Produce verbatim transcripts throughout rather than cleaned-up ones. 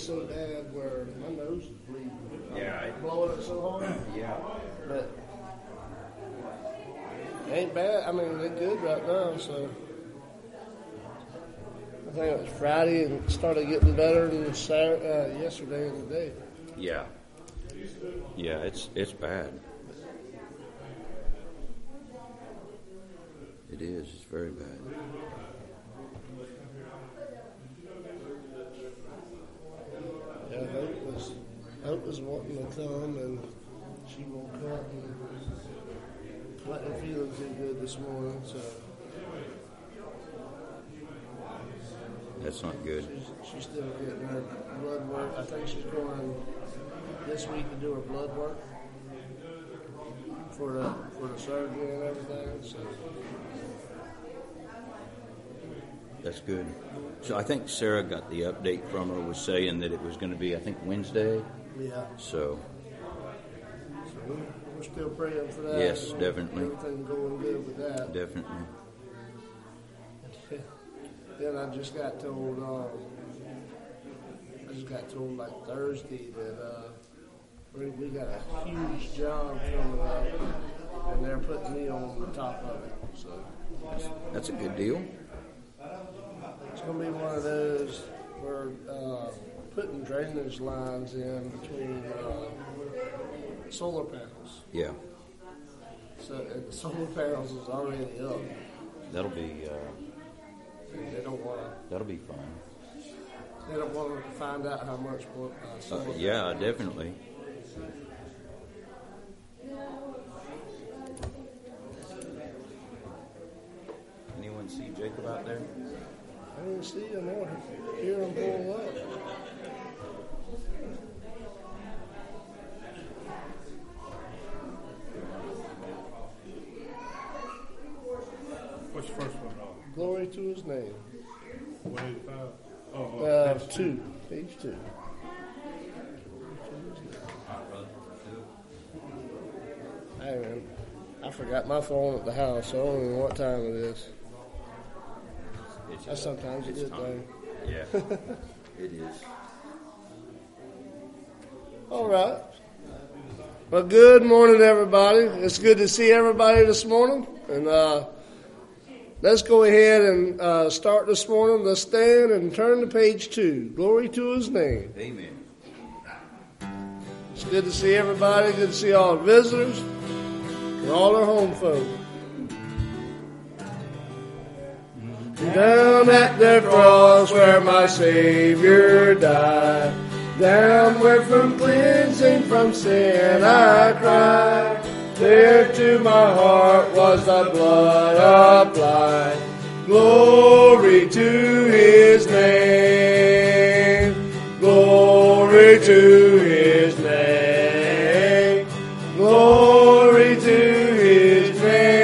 so bad where my nose is bleeding. Yeah. I'm blowing it so hard. Yeah. But it ain't bad. I mean, they're good right now, so. I think it was Friday and started getting better than Saturday, uh, yesterday and today. Yeah. Yeah, it's it's bad. It is. It's very bad. Yeah, Hope was, Hope was wanting to come, and she woke up and wasn't feeling too good this morning, so. That's not good. She's, she's still getting her blood work. I think she's going this week to do her blood work for the for the surgery and everything. So That's good. So I think Sarah got the update from her, was saying that it was going to be, I think, Wednesday. yeah, So, so we're, we're still praying for that. Yes, and definitely. Everything going good with that. definitely. Then I just got told, um, I just got told like Thursday that uh, we, we got a huge job coming up, and they're putting me on the top of it. So That's, that's a good deal. it's going to be one of those where uh, putting drainage lines in between uh, solar panels. Yeah. So and the solar panels is already up. That'll be uh, They don't want to. that'll be fun. They don't want to find out how much more uh, Uh, solar. yeah, definitely. Anyone see Jacob out there? I didn't see him or hear him pull up. What's the first one? Oh, Glory to His name. one eighty-five. Oh, oh Uh, page two, page two. Hey man, I forgot my phone at the house, so I don't even know what time it is. It's, That's sometimes a it's good time. thing. Yeah, it is. All right. Well, good morning, everybody. It's good to see everybody this morning. And uh, let's go ahead and uh, start this morning. Let's stand and turn to page two. Glory to His name. Amen. It's good to see everybody. Good to see all the visitors and all our home folk. Down at the cross where my Savior died, down where from cleansing from sin I cried, there to my heart was the blood applied. Glory to His name, glory to His name, glory to His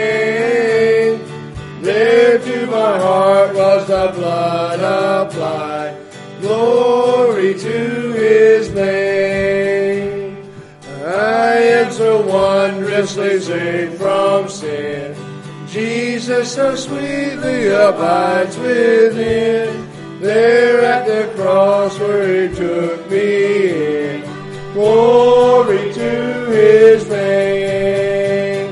name. There to my heart was the blood applied. Glory to His name. I am so wondrously saved from sin. Jesus so sweetly abides within. There at the cross where He took me in. Glory to His name.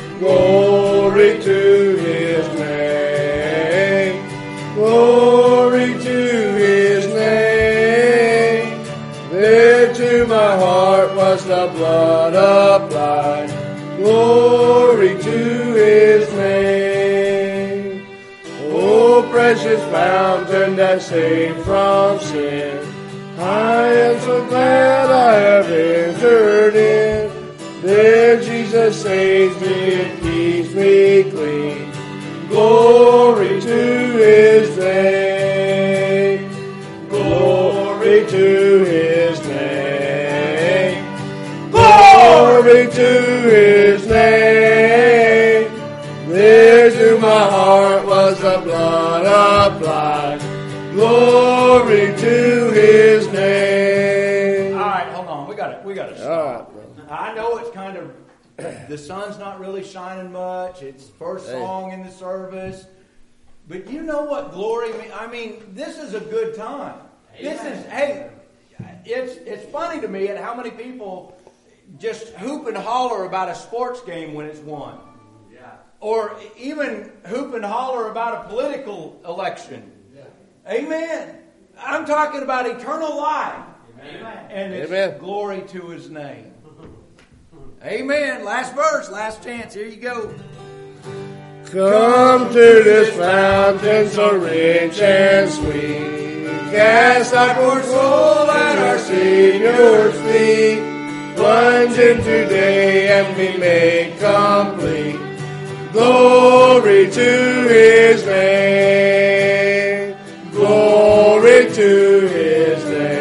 Glory to His name. Glory to His name. There to my heart was the blood applied. Glory to His name. Oh, precious fountain that saved from sin, I am so glad I have entered in. There Jesus saves me and keeps me clean. Glory to His name. Glory to His name. Glory to His name. There to my heart was the blood applied. Glory to His name. All right, hold on. We got to we got to stop. All right, brother. I know it's kind of the sun's not really shining much. It's first Hey. song in the service, but you know what glory means. I mean, this is a good time. This is hey. it's it's funny to me at how many people just hoop and holler about a sports game when it's won. Yeah. Or even hoop and holler about a political election. Yeah. Amen. I'm talking about eternal life. Amen. And it's Amen. Glory to His name. Amen. Last verse, last chance. Here you go. Come to this fountain so rich and sweet. Cast our poor soul at our Savior's feet. Plunge in today and be made complete. Glory to His name. Glory to His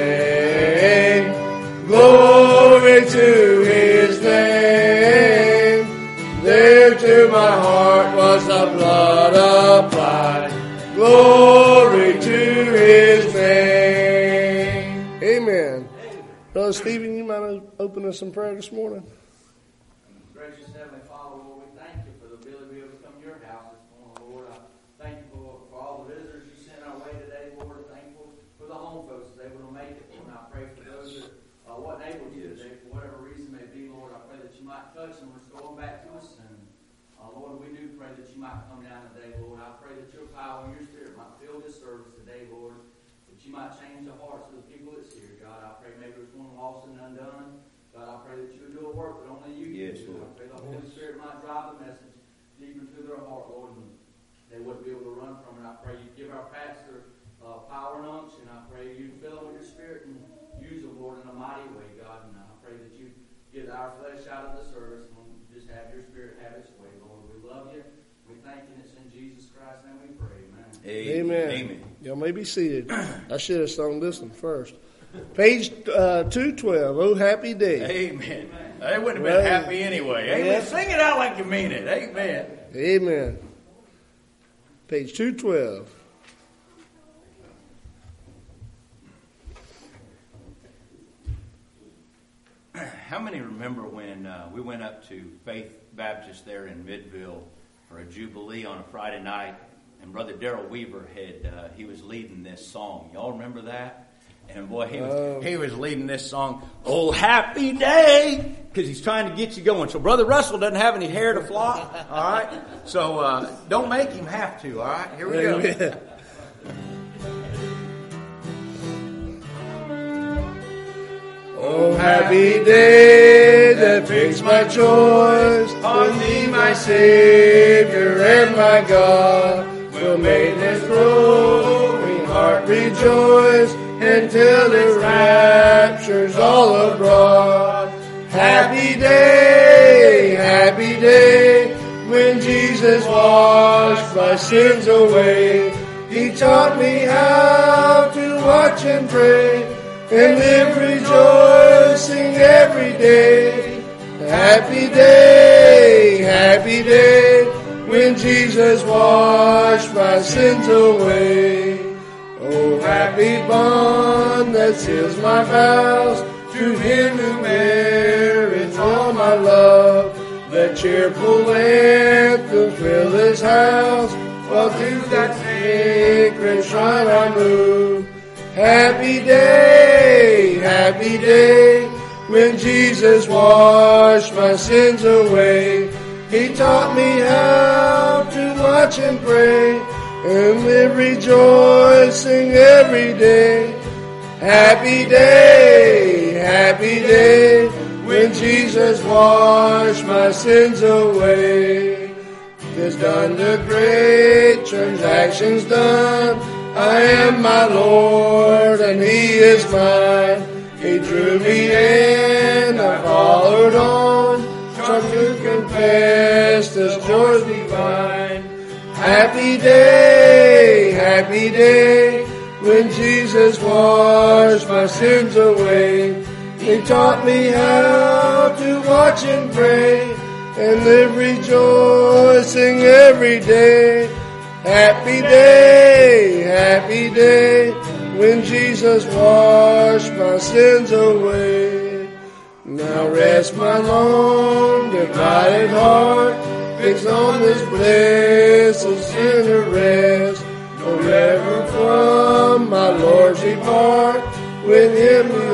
name. Glory to His name. There to my heart was the blood applied. Glory to His name. Amen. Brother Stephen, you might open us in prayer this morning? Gracious Heavenly Father, Lord, we thank you for the ability to be able to come to your house this morning, Lord. I thank you for, for all the visitors you sent our way today, Lord. I'm thankful for the home folks that able to make it, Lord. And I pray for those that uh, wasn't able to today, for whatever reason may be, Lord. I pray that you might touch them, restore them back to us. And uh, Lord, we do pray that you might come down today, Lord. I pray that your power and your spirit might fill this service today, Lord. That you might change the hearts of the people that's here, God. I pray maybe there's one lost and undone. God, I pray that you would do a work that only you yes, can do. I pray the Holy Spirit might drive the message deep into their heart, Lord, and they wouldn't be able to run from it. I pray you give our pastor uh, power and unction. I pray you fill him with your spirit and use him, Lord, in a mighty way, God. And I pray that you get our flesh out of the service and just have your spirit have its way, Lord. We love you. We thank you. And it's in Jesus Christ's name we pray. Amen. Amen. Amen. Y'all may be seated. I should have sung this one first. Page uh, two twelve, Oh Happy Day. Amen. They wouldn't have been well, happy anyway. Amen. Yeah. Sing it out like you mean it. Amen. Amen. Page two twelve. How many remember when uh, we went up to Faith Baptist there in Midville for a Jubilee on a Friday night, and Brother Darrell Weaver had uh, he was leading this song. Y'all remember that? And boy, he was oh. he was leading this song, "Oh Happy Day," because he's trying to get you going. So Brother Russell doesn't have any hair to flop. All right, so uh, don't make him have to. All right, here we Amen. Go. Oh, happy day that fixed my choice on thee, my Savior and my God. Will make this growing heart rejoice until it raptures all abroad. Happy day, happy day, when Jesus washed my sins away. He taught me how to watch and pray and live rejoicing every day. Happy day, happy day, when Jesus washed my sins away. Oh, happy bond that seals my vows, to him who merits all my love. Let cheerful anthem fill his house, while to that sacred shrine I move. Happy day, happy day, when Jesus washed my sins away. He taught me how to watch and pray and live rejoicing every day. Happy day, happy day, when Jesus washed my sins away. 'Tis done, the great transaction's done. I am my Lord and he is mine. He drew me in, I followed on, trying to confess this joy divine. Happy day, happy day, when Jesus washed my sins away. He taught me how to watch and pray and live rejoicing every day. Happy day, happy day, when Jesus washed my sins away. Now rest my long divided heart, fixed on this bliss of sinner rest. Forever from my Lord depart, with him who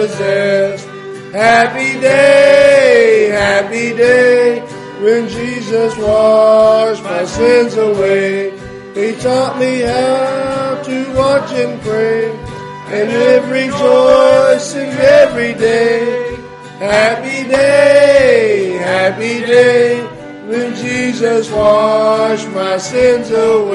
possessed. Happy day, happy day, when Jesus washed my sins away. He taught me how to watch and pray, and live rejoicing every day. Happy day, happy day, when Jesus washed my sins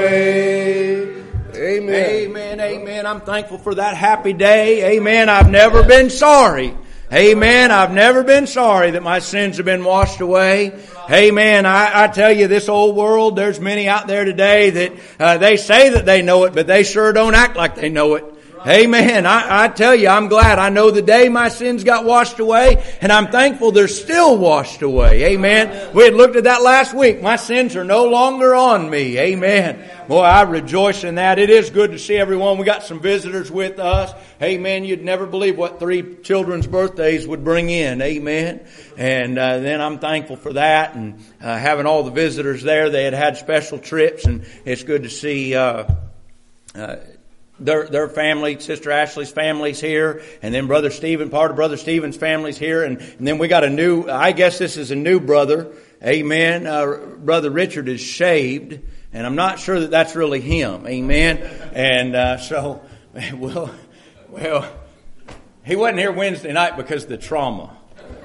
away. Amen. Amen, amen. I'm thankful for that happy day. Amen. I've never been sorry. Amen. I've never been sorry that my sins have been washed away. Amen. I, I tell you, this old world, there's many out there today that uh, they say that they know it, but they sure don't act like they know it. Amen. I, I tell you, I'm glad. I know the day my sins got washed away, and I'm thankful they're still washed away. Amen. We had looked at that last week. My sins are no longer on me. Amen. Boy, I rejoice in that. It is good to see everyone. We got some visitors with us. Amen. You'd never believe what three children's birthdays would bring in. Amen. And uh, then I'm thankful for that, and uh, having all the visitors there. They had had special trips, and it's good to see uh, uh Their, their family, Sister Ashley's family's here, and then Brother Stephen, part of Brother Stephen's family's here, and, and then we got a new, I guess this is a new brother, amen. Uh, Brother Richard is shaved, and I'm not sure that that's really him, amen. And uh, so, well, well, he wasn't here Wednesday night because of the trauma,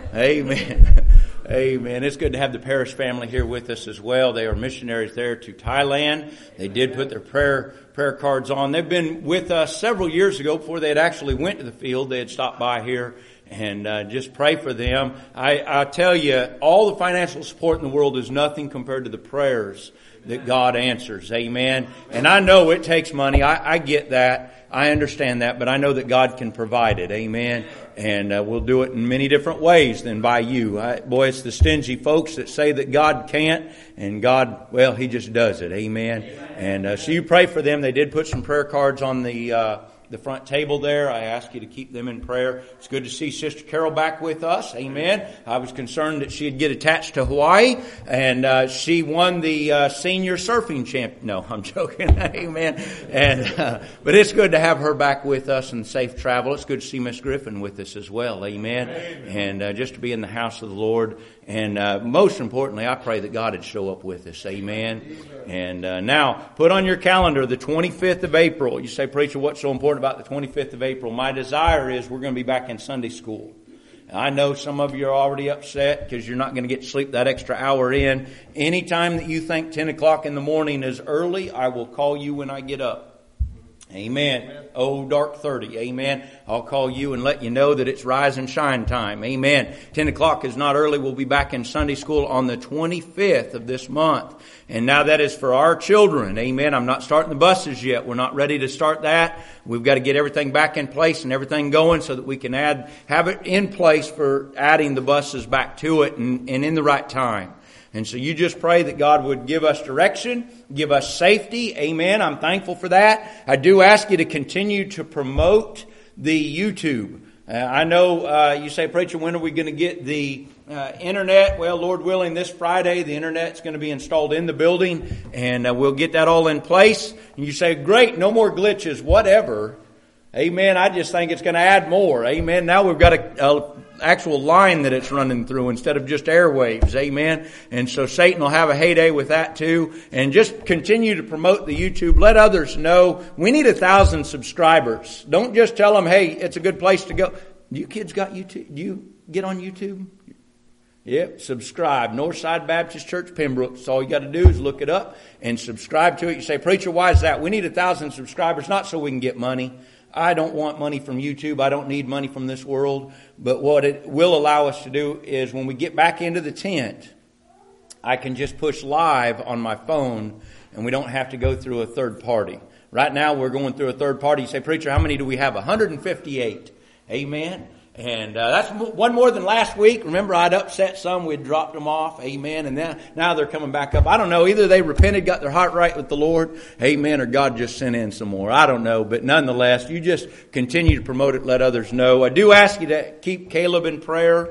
amen. Amen. It's good to have the Parrish family here with us as well. They are missionaries there to Thailand. They did put their prayer prayer cards on. They've been with us several years ago before they had actually went to the field. They had stopped by here, and uh, just pray for them. I, I tell you, all the financial support in the world is nothing compared to the prayers that God answers. Amen. And I know it takes money. I, I get that. I understand that, but I know that God can provide it. Amen. And uh, we'll do it in many different ways than by you. I, boy, it's the stingy folks that say that God can't, and God, well, He just does it. Amen. And uh, so you pray for them. They did put some prayer cards on the uh, the front table there. I ask you to keep them in prayer. It's good to see Sister Carol back with us. Amen. I was concerned that she'd get attached to Hawaii, and uh, she won the uh, senior surfing champ. No, I'm joking. Amen. And uh, but it's good to have her back with us and safe travel. It's good to see Miss Griffin with us as well. Amen. Amen. And uh, just to be in the house of the Lord. And uh, most importantly, I pray that God would show up with us. Amen. Amen. And uh, now, put on your calendar the twenty-fifth of April. You say, Preacher, what's so important about the twenty-fifth of April? My desire is we're going to be back in Sunday school. I know some of you are already upset because you're not going to get to sleep that extra hour in. Anytime that you think ten o'clock in the morning is early, I will call you when I get up. Amen. Amen. Oh, dark thirty. Amen. I'll call you and let you know that it's rise and shine time. Amen. ten o'clock is not early. We'll be back in Sunday school on the twenty-fifth of this month. And now that is for our children. Amen. I'm not starting the buses yet. We're not ready to start that. We've got to get everything back in place and everything going so that we can add, have it in place for adding the buses back to it and, and in the right time. And so you just pray that God would give us direction, give us safety. Amen. I'm thankful for that. I do ask you to continue to promote the YouTube. Uh, I know uh, you say, Preacher, when are we going to get the uh, internet? Well, Lord willing, this Friday, the internet's going to be installed in the building, and uh, we'll get that all in place. And you say, great, no more glitches, whatever. Amen. I just think it's going to add more. Amen. Now we've got a, a actual line that it's running through instead of just airwaves. Amen. And so Satan will have a heyday with that too. And just continue to promote the YouTube. Let others know. We need a thousand subscribers. Don't just tell them, hey, it's a good place to go. Do you kids got YouTube? Do you get on YouTube? Yep, subscribe. Northside Baptist Church, Pembroke. That's all you got to do is look it up and subscribe to it. You say, Preacher, why is that? We need a thousand subscribers, not so we can get money. I don't want money from YouTube. I don't need money from this world. But what it will allow us to do is when we get back into the tent, I can just push live on my phone and we don't have to go through a third party. Right now we're going through a third party. You say, Preacher, how many do we have? one hundred fifty-eight. Amen. And uh, that's one more than last week. Remember, I'd upset some. We'd dropped them off. Amen. And now, now they're coming back up. I don't know. Either they repented, got their heart right with the Lord. Amen. Or God just sent in some more. I don't know. But nonetheless, you just continue to promote it. Let others know. I do ask you to keep Caleb in prayer.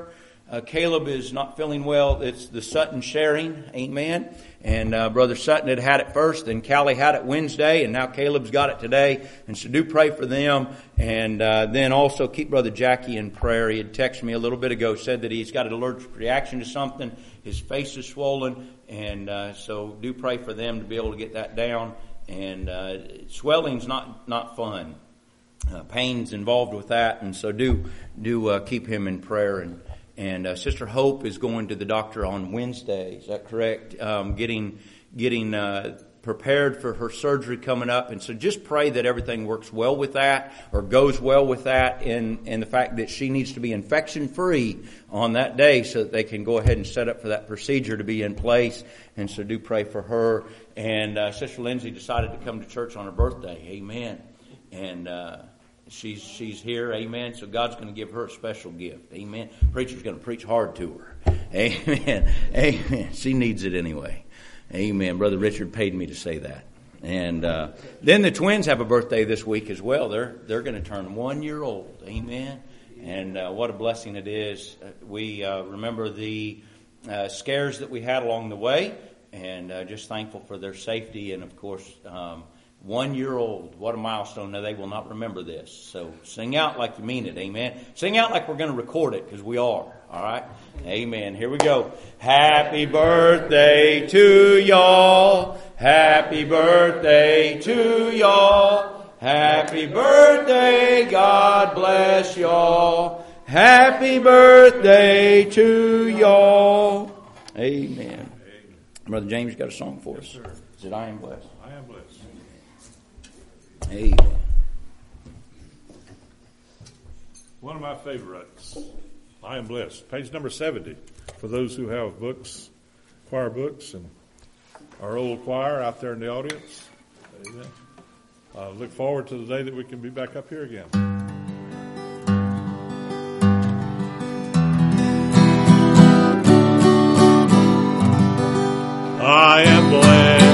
uh, Caleb is not feeling well. It's the Sutton sharing. Amen. And uh, Brother Sutton had had it first, and Callie had it Wednesday, and now Caleb's got it today. And so do pray for them. And uh, then also keep Brother Jackie in prayer. He had texted me a little bit ago, said that he's got an allergic reaction to something. His face is swollen. And uh, so do pray for them to be able to get that down. And uh, swelling's not, not fun. Uh, pain's involved with that. And so do do uh, keep him in prayer. And And uh, Sister Hope is going to the doctor on Wednesday. Is that correct? Um, getting getting uh, prepared for her surgery coming up. And so just pray that everything works well with that or goes well with that. And, and the fact that she needs to be infection free on that day so that they can go ahead and set up for that procedure to be in place. And so do pray for her. And uh, Sister Lindsay decided to come to church on her birthday. Amen. And uh She's she's here, amen. So God's going to give her a special gift, amen. Preacher's going to preach hard to her, amen, amen. She needs it anyway, amen. Brother Richard paid me to say that. And uh, then the twins have a birthday this week as well. They're they're going to turn one year old, amen. And uh, what a blessing it is. Uh, we uh, remember the uh, scares that we had along the way, and uh, just thankful for their safety and of course. Um, One year old. What a milestone. Now, they will not remember this. So sing out like you mean it. Amen. Sing out like we're going to record it because we are. All right. Amen. Here we go. Happy birthday to y'all. Happy birthday to y'all. Happy birthday. God bless y'all. Happy birthday to y'all. Amen. Brother James, you got a song for us? Yes, sir. Is it I Am Blessed? I am blessed. Amen. One of my favorites. I am blessed. Page number seventy. For those who have books, choir books, and our old choir out there in the audience. Amen. I look forward to the day that we can be back up here again. I am blessed.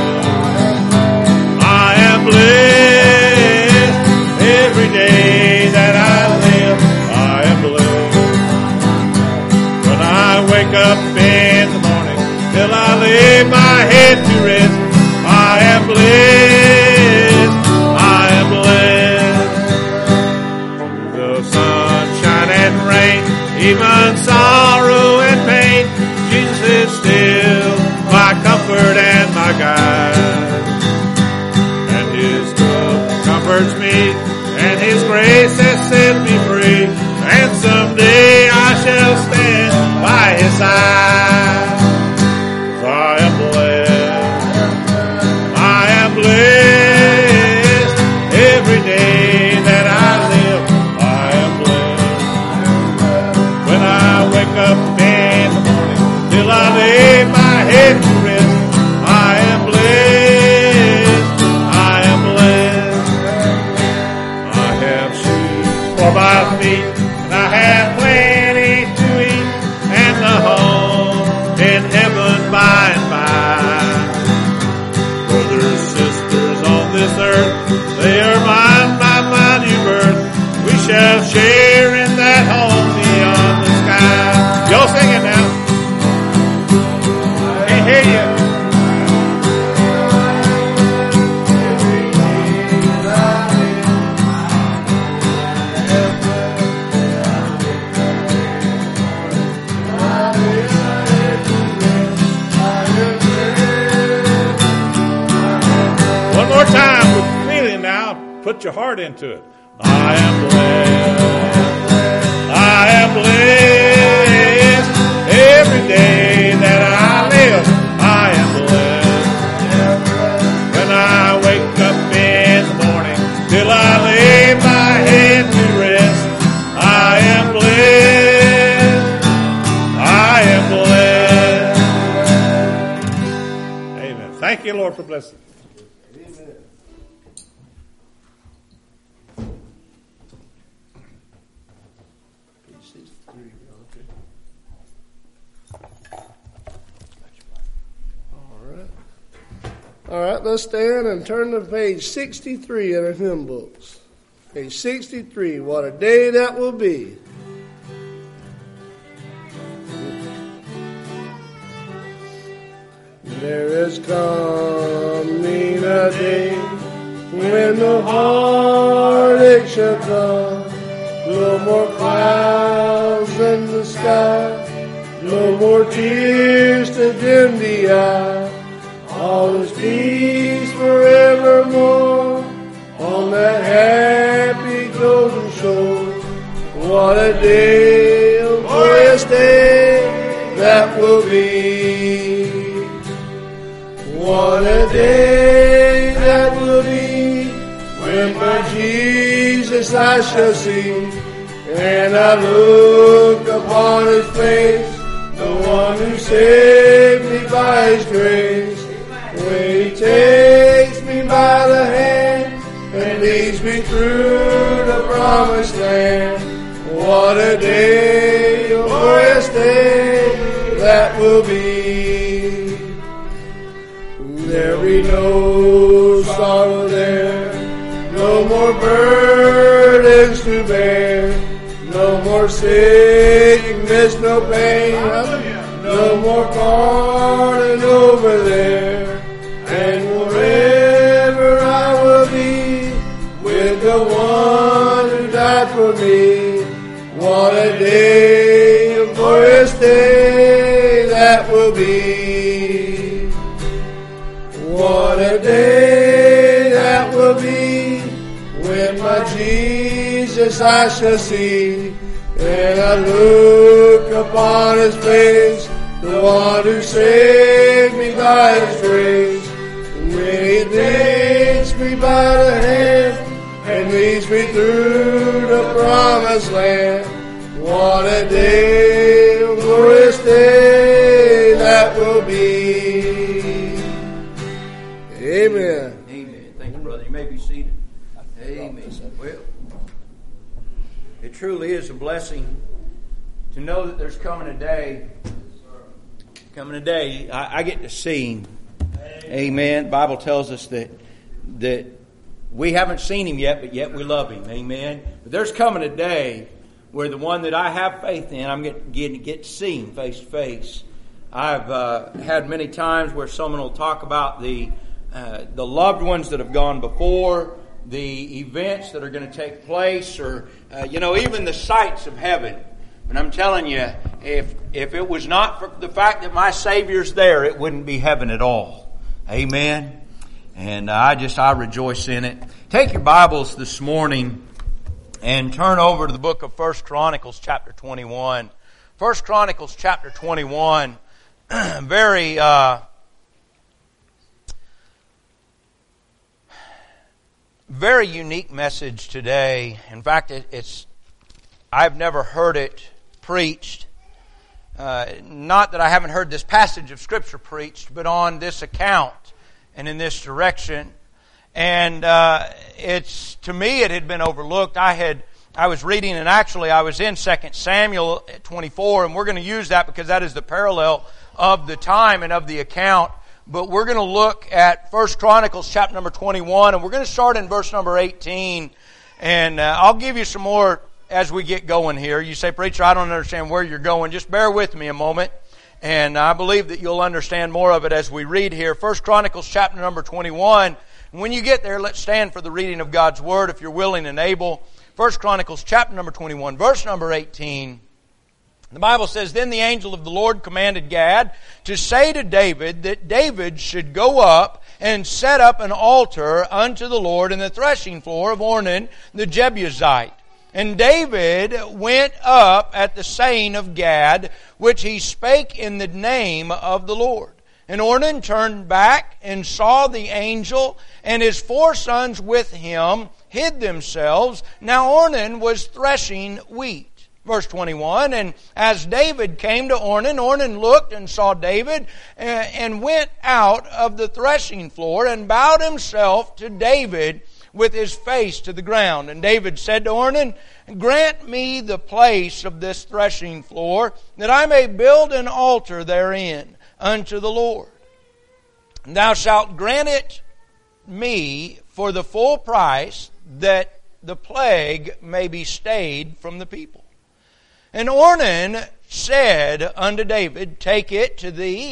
I am blessed. Every day that I live, I am blessed. When I wake up in the morning, till I lay my head to rest, I am blessed. I am blessed. Through the sunshine and rain, even sorrow and pain, Jesus is still my comfort and my guide. And His love comforts me, and His grace has set me free. And someday I shall stand by His side. 'Cause I am blessed. I am blessed. Every day that I live, I am blessed. When I wake up in the morning, till I lay my head to rest, I am blessed. I am blessed. I have shoes for my feet, and I have plenty to eat, and a home in heaven by and by. Brothers, sisters on this earth, they are mine by my new birth. We shall share in that home beyond the sky. Y'all sing it now. Can't hear you. One more time with feeling now. Put your heart into it. I am blessed. I am blessed. Every day that I live, I am blessed. When I wake up in the morning, till I lay my head to rest, I am blessed. I am blessed. Amen. Thank you, Lord, for blessing. All right, let's stand and turn to page sixty-three in our hymn books. Page sixty-three, what a day that will be. There is coming a day when the heartache shall come. No more clouds in the sky, no more tears to dim the eye. All is peace forevermore on that happy golden shore. What a day, a glorious day that will be. What a day that will be when my Jesus I shall see, and I look upon His face, the one who saved me by His grace. When He takes me by the hand and leads me through the promised land. What a day, a glorious day that will be. There'll be no sorrow there, no more burdens to bear, no more sickness, no pain, no more parting over there. And forever I will be with the one who died for me. What a day, a glorious day that will be. What a day that will be when my Jesus I shall see, and I look upon His face, the one who saved me by His grace. When He takes me by the hand and leads me through the promised land. What a day, a glorious day that will be. Amen. Amen. Thank you, brother. You may be seated. Amen. Well, it truly is a blessing to know that there's coming a day, coming a day I, I get to see. Amen. The Bible tells us that that we haven't seen Him yet, but yet we love Him. Amen. But there's coming a day where the one that I have faith in, I'm getting get, get to see Him face to face. I've uh, had many times where someone will talk about the uh, the loved ones that have gone before, the events that are going to take place, or uh, you know, even the sights of heaven. And I'm telling you, if if it was not for the fact that my Savior's there, it wouldn't be heaven at all. Amen. And I just, I rejoice in it. Take your Bibles this morning and turn over to the book of First Chronicles chapter twenty-one. First Chronicles chapter twenty-one. Very, uh, very unique message today. In fact, it, it's, I've never heard it preached. Uh, not that I haven't heard this passage of Scripture preached, but on this account and in this direction. And uh, it's, to me, it had been overlooked. I had, I was reading, and actually I was in Second Samuel twenty-four, and we're going to use that because that is the parallel of the time and of the account. But we're going to look at First Chronicles chapter number twenty-one, and we're going to start in verse number eighteen. And uh, I'll give you some more as we get going here. You say, preacher, I don't understand where you're going. Just bear with me a moment. And I believe that you'll understand more of it as we read here. First Chronicles chapter number twenty-one. And when you get there, let's stand for the reading of God's Word if you're willing and able. First Chronicles chapter number twenty-one, verse number eighteen. The Bible says, Then the angel of the Lord commanded Gad to say to David that David should go up and set up an altar unto the Lord in the threshing floor of Ornan the Jebusite. And David went up at the saying of Gad, which he spake in the name of the Lord. And Ornan turned back and saw the angel, and his four sons with him hid themselves. Now Ornan was threshing wheat. Verse twenty-one, And as David came to Ornan, Ornan looked and saw David, and went out of the threshing floor, and bowed himself to David with his face to the ground. And David said to Ornan, Grant me the place of this threshing floor, that I may build an altar therein unto the Lord. And thou shalt grant it me for the full price, that the plague may be stayed from the people. And Ornan said unto David, Take it to thee,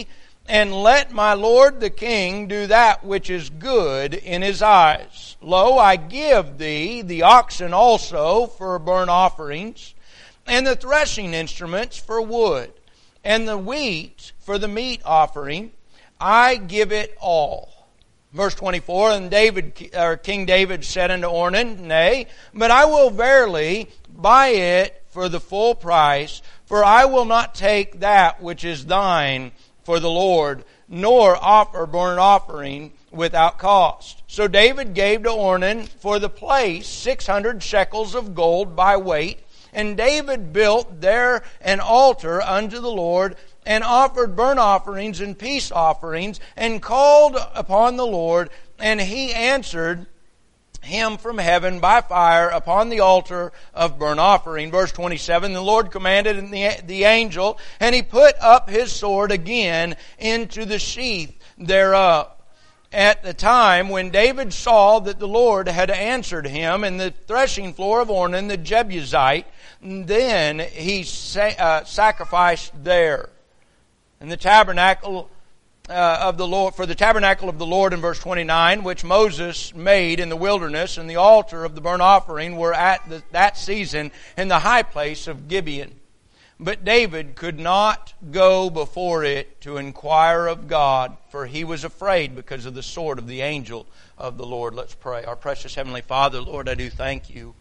and let my lord the king do that which is good in his eyes. Lo, I give thee the oxen also for burnt offerings, and the threshing instruments for wood, and the wheat for the meat offering. I give it all. Verse twenty-four, and David, or King David said unto Ornan, Nay, but I will verily buy it for the full price, for I will not take that which is thine for the Lord, nor offer burnt offering without cost. So David gave to Ornan for the place six hundred shekels of gold by weight, and David built there an altar unto the Lord, and offered burnt offerings and peace offerings, and called upon the Lord, and he answered him from heaven by fire upon the altar of burnt offering. Verse twenty-seven, the Lord commanded the, the angel, and he put up his sword again into the sheath thereof. At the time when David saw that the Lord had answered him in the threshing floor of Ornan the Jebusite, then he sa- uh, sacrificed there. And the tabernacle uh, of the Lord, for the tabernacle of the Lord in verse twenty-nine, which Moses made in the wilderness, and the altar of the burnt offering were at the, that season in the high place of Gibeon. But David could not go before it to inquire of God, for he was afraid because of the sword of the angel of the Lord. Let's pray. Our precious Heavenly Father, Lord, I do thank you.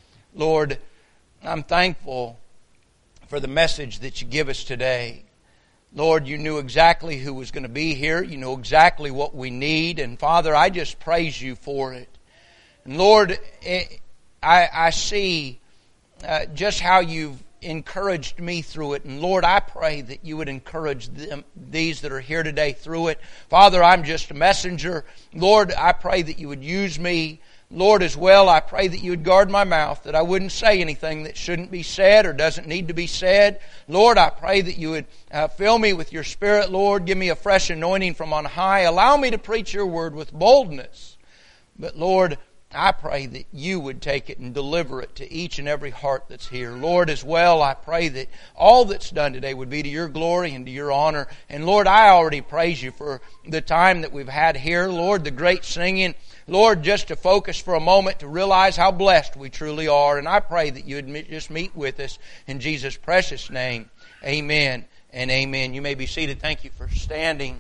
Lord, I'm thankful for the message that you give us today. Lord, you knew exactly who was going to be here. You know exactly what we need. And Father, I just praise you for it. And Lord, it, I, I see uh, just how you've encouraged me through it. And Lord, I pray that you would encourage them, these that are here today through it. Father, I'm just a messenger. Lord, I pray that you would use me. Lord, as well, I pray that you would guard my mouth, that I wouldn't say anything that shouldn't be said or doesn't need to be said. Lord, I pray that you would uh, fill me with your Spirit, Lord. Give me a fresh anointing from on high. Allow me to preach your word with boldness. But Lord, I pray that you would take it and deliver it to each and every heart that's here. Lord, as well, I pray that all that's done today would be to your glory and to your honor. And Lord, I already praise you for the time that we've had here. Lord, the great singing. Lord, just to focus for a moment to realize how blessed we truly are. And I pray that you would just meet with us in Jesus' precious name. Amen and amen. You may be seated. Thank you for standing.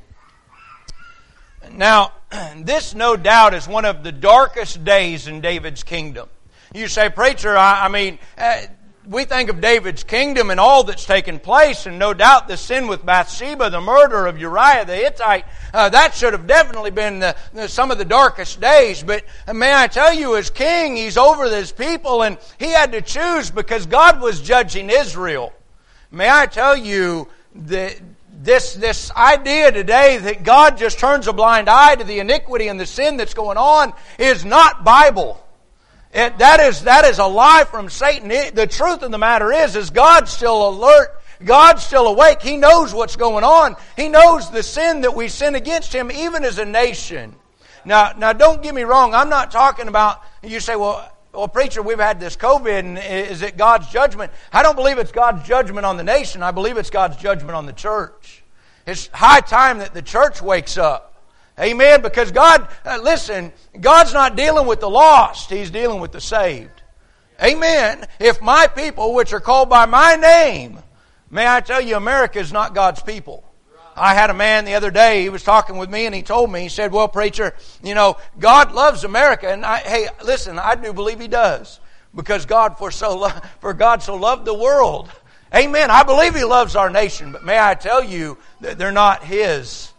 Now, this no doubt is one of the darkest days in David's kingdom. You say, preacher, I, I mean, uh, we think of David's kingdom and all that's taken place, and no doubt the sin with Bathsheba, the murder of Uriah the Hittite, uh, that should have definitely been the, the, some of the darkest days. But uh, may I tell you, as king, he's over his people, and he had to choose because God was judging Israel. May I tell you that This this idea today that God just turns a blind eye to the iniquity and the sin that's going on is not Bible. It, that is that is a lie from Satan. It, the truth of the matter is, is God's still alert. God's still awake. He knows what's going on. He knows the sin that we sin against Him, even as a nation. Now, now, don't get me wrong. I'm not talking about. You say, well. Well, preacher, we've had this COVID, and is it God's judgment? I don't believe it's God's judgment on the nation. I believe it's God's judgment on the church. It's high time that the church wakes up. Amen? Because God, uh, listen, God's not dealing with the lost. He's dealing with the saved. Amen? If my people, which are called by my name, may I tell you, America is not God's people. I had a man the other day, he was talking with me and he told me, he said, well, preacher, you know, God loves America. And I, hey, listen, I do believe He does. Because God for so lo- for God so loved the world. Amen. I believe He loves our nation. But may I tell you that they're not His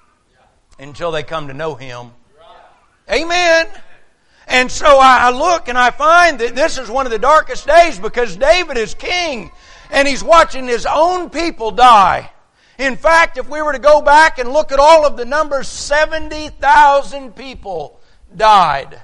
until they come to know Him. Amen. And so I look and I find that this is one of the darkest days because David is king and he's watching his own people die. In fact, if we were to go back and look at all of the numbers, seventy thousand people died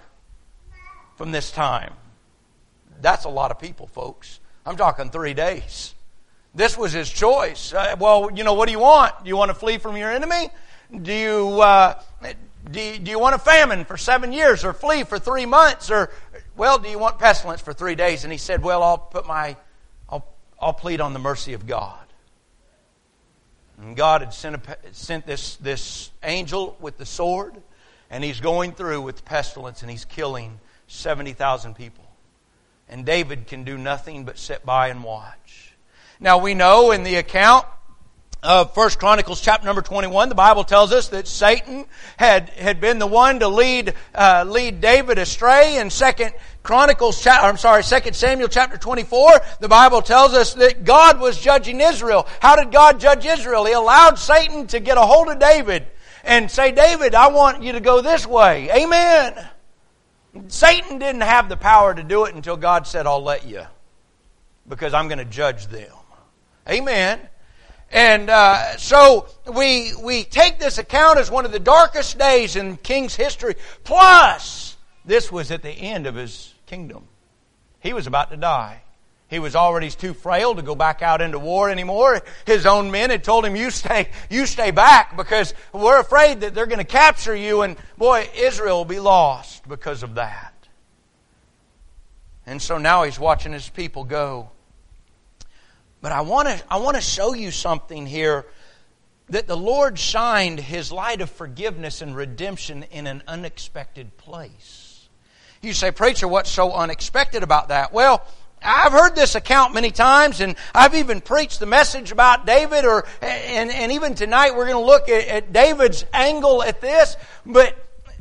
from this time. That's a lot of people, folks. I'm talking three days. This was his choice. Uh, well, you know, what do you want? Do you want to flee from your enemy? Do you, uh, do you, do you want a famine for seven years or flee for three months? Or, well, do you want pestilence for three days? And he said, well, I'll put my, I'll, I'll plead on the mercy of God. And God had sent, a, sent this, this angel with the sword, and he's going through with pestilence, and he's killing seventy thousand people. And David can do nothing but sit by and watch. Now we know in the account of First Chronicles chapter number twenty-one, the Bible tells us that Satan had, had been the one to lead uh, lead David astray. In Second Chronicles, I'm sorry, Second Samuel chapter twenty-four, the Bible tells us that God was judging Israel. How did God judge Israel? He allowed Satan to get a hold of David and say, David, I want you to go this way. Amen. Satan didn't have the power to do it until God said, I'll let you, because I'm going to judge them. Amen. And uh, so we we take this account as one of the darkest days in King's history. Plus, this was at the end of his kingdom. He was about to die. He was already too frail to go back out into war anymore. His own men had told him, you stay, you stay back, because we're afraid that they're going to capture you, and boy, Israel will be lost because of that. And so now he's watching his people go. But I want to I want to show you something here, that the Lord shined His light of forgiveness and redemption in an unexpected place. You say, preacher, what's so unexpected about that? Well, I've heard this account many times, and I've even preached the message about David, or and, and even tonight we're going to look at, at David's angle at this, but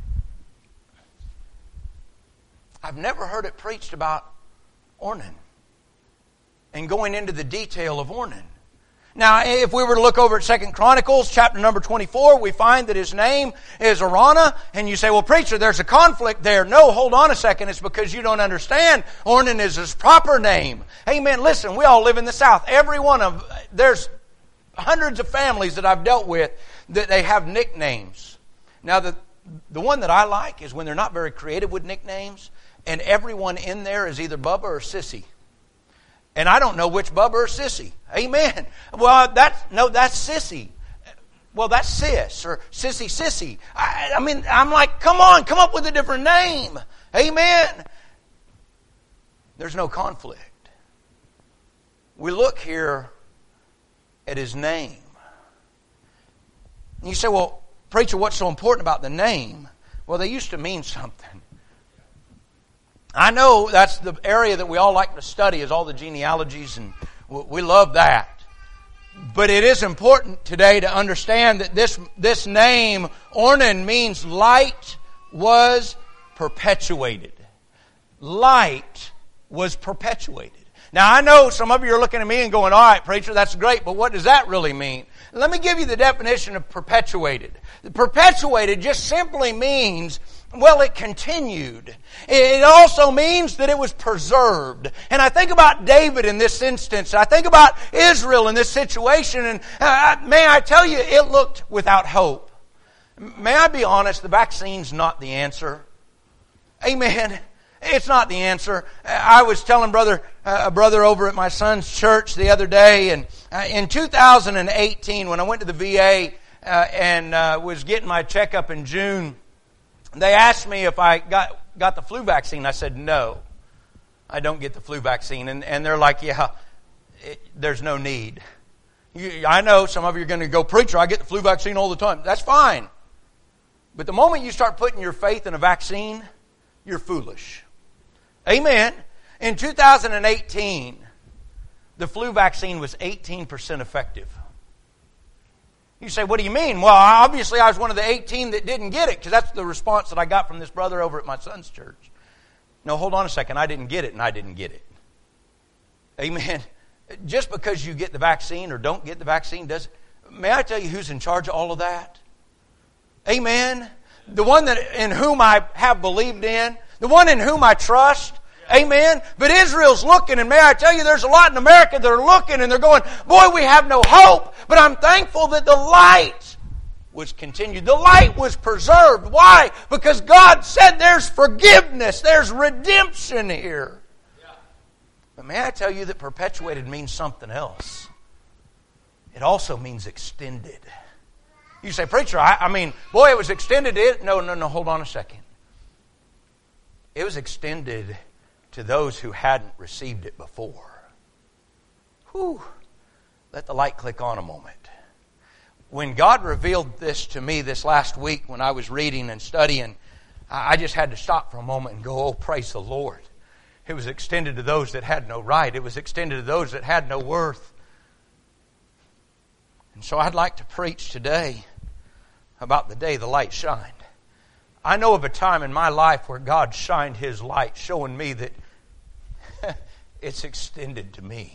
I've never heard it preached about Ornan and going into the detail of Ornan. Now, if we were to look over at Second Chronicles, chapter number twenty-four, we find that his name is Araunah, and you say, well, preacher, there's a conflict there. No, hold on a second. It's because you don't understand. Ornan is his proper name. Amen. Listen, we all live in the South. Every one of, there's hundreds of families that I've dealt with that they have nicknames. Now, the, the one that I like is when they're not very creative with nicknames, and everyone in there is either Bubba or Sissy. And I don't know which Bubba or Sissy. Amen. Well, that's, no, that's Sissy. Well, that's Sis or Sissy Sissy. I, I mean, I'm like, come on, come up with a different name. Amen. There's no conflict. We look here at his name. And you say, well, preacher, what's so important about the name? Well, they used to mean something. I know that's the area that we all like to study, is all the genealogies, and we love that. But it is important today to understand that this, this name, Ornan, means light was perpetuated. Light was perpetuated. Now, I know some of you are looking at me and going, all right, preacher, that's great, but what does that really mean? Let me give you the definition of perpetuated. Perpetuated just simply means, well, it continued. It also means that it was preserved. And I think about David in this instance. I think about Israel in this situation. And uh, may I tell you, it looked without hope. May I be honest, the vaccine's not the answer. Amen. It's not the answer. I was telling brother, uh, a brother over at my son's church the other day, and uh, in two thousand eighteen, when I went to the V A uh, and uh, was getting my checkup in June, they asked me if I got, got the flu vaccine. I said, no, I don't get the flu vaccine. And, and they're like, yeah, it, there's no need. You, I know some of you are going to go, preacher, I get the flu vaccine all the time. That's fine. But the moment you start putting your faith in a vaccine, you're foolish. Amen. In two thousand eighteen, the flu vaccine was eighteen percent effective. You say, what do you mean? Well, obviously I was one of the eighteen that didn't get it, because that's the response that I got from this brother over at my son's church. No, hold on a second. I didn't get it, and I didn't get it. Amen. Just because you get the vaccine or don't get the vaccine, does may I tell you who's in charge of all of that? Amen. The one that in whom I have believed in, the one in whom I trust. Amen. But Israel's looking, and may I tell you, there's a lot in America that are looking, and they're going, boy, we have no hope. But I'm thankful that the light was continued. The light was preserved. Why? Because God said there's forgiveness. There's redemption here. But may I tell you that perpetuated means something else. It also means extended. You say, preacher, I, I mean, boy, it was extended. It, no, no, no, hold on a second. It was extended to those who hadn't received it before. Whew. Let the light click on a moment. when God revealed this to me this last week when I was reading and studying, I just had to stop for a moment and go, oh, praise the Lord. It was extended to those that had no right. It was extended to those that had no worth. And so I'd like to preach today about the day the light shined. I know of a time in my life where God shined His light, showing me that it's extended to me.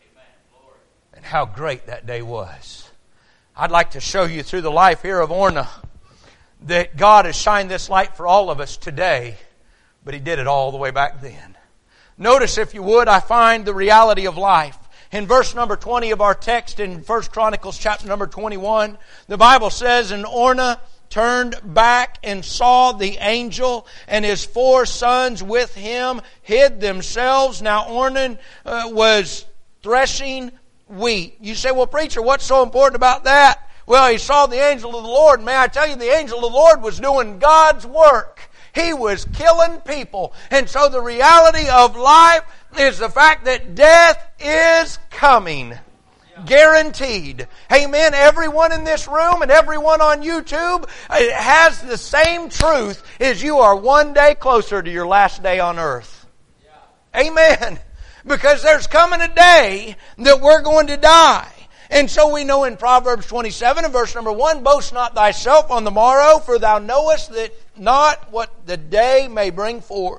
And how great that day was. I'd like to show you through the life here of Orna that God has shined this light for all of us today, but He did it all the way back then. Notice, if you would, I find the reality of life. In verse number twenty of our text in First Chronicles chapter number twenty-one, the Bible says, and Orna turned back and saw the angel, and his four sons with him hid themselves. Now Ornan uh, was threshing wheat. You say, well, preacher, what's so important about that? Well, he saw the angel of the Lord. May I tell you, the angel of the Lord was doing God's work. He was killing people. And so the reality of life is the fact that death is coming. Guaranteed. Amen. Everyone in this room and everyone on YouTube has the same truth, is you are one day closer to your last day on earth. Amen. Because there's coming a day that we're going to die. And so we know in Proverbs twenty-seven and verse number one, boast not thyself on the morrow, for thou knowest that not what the day may bring forth.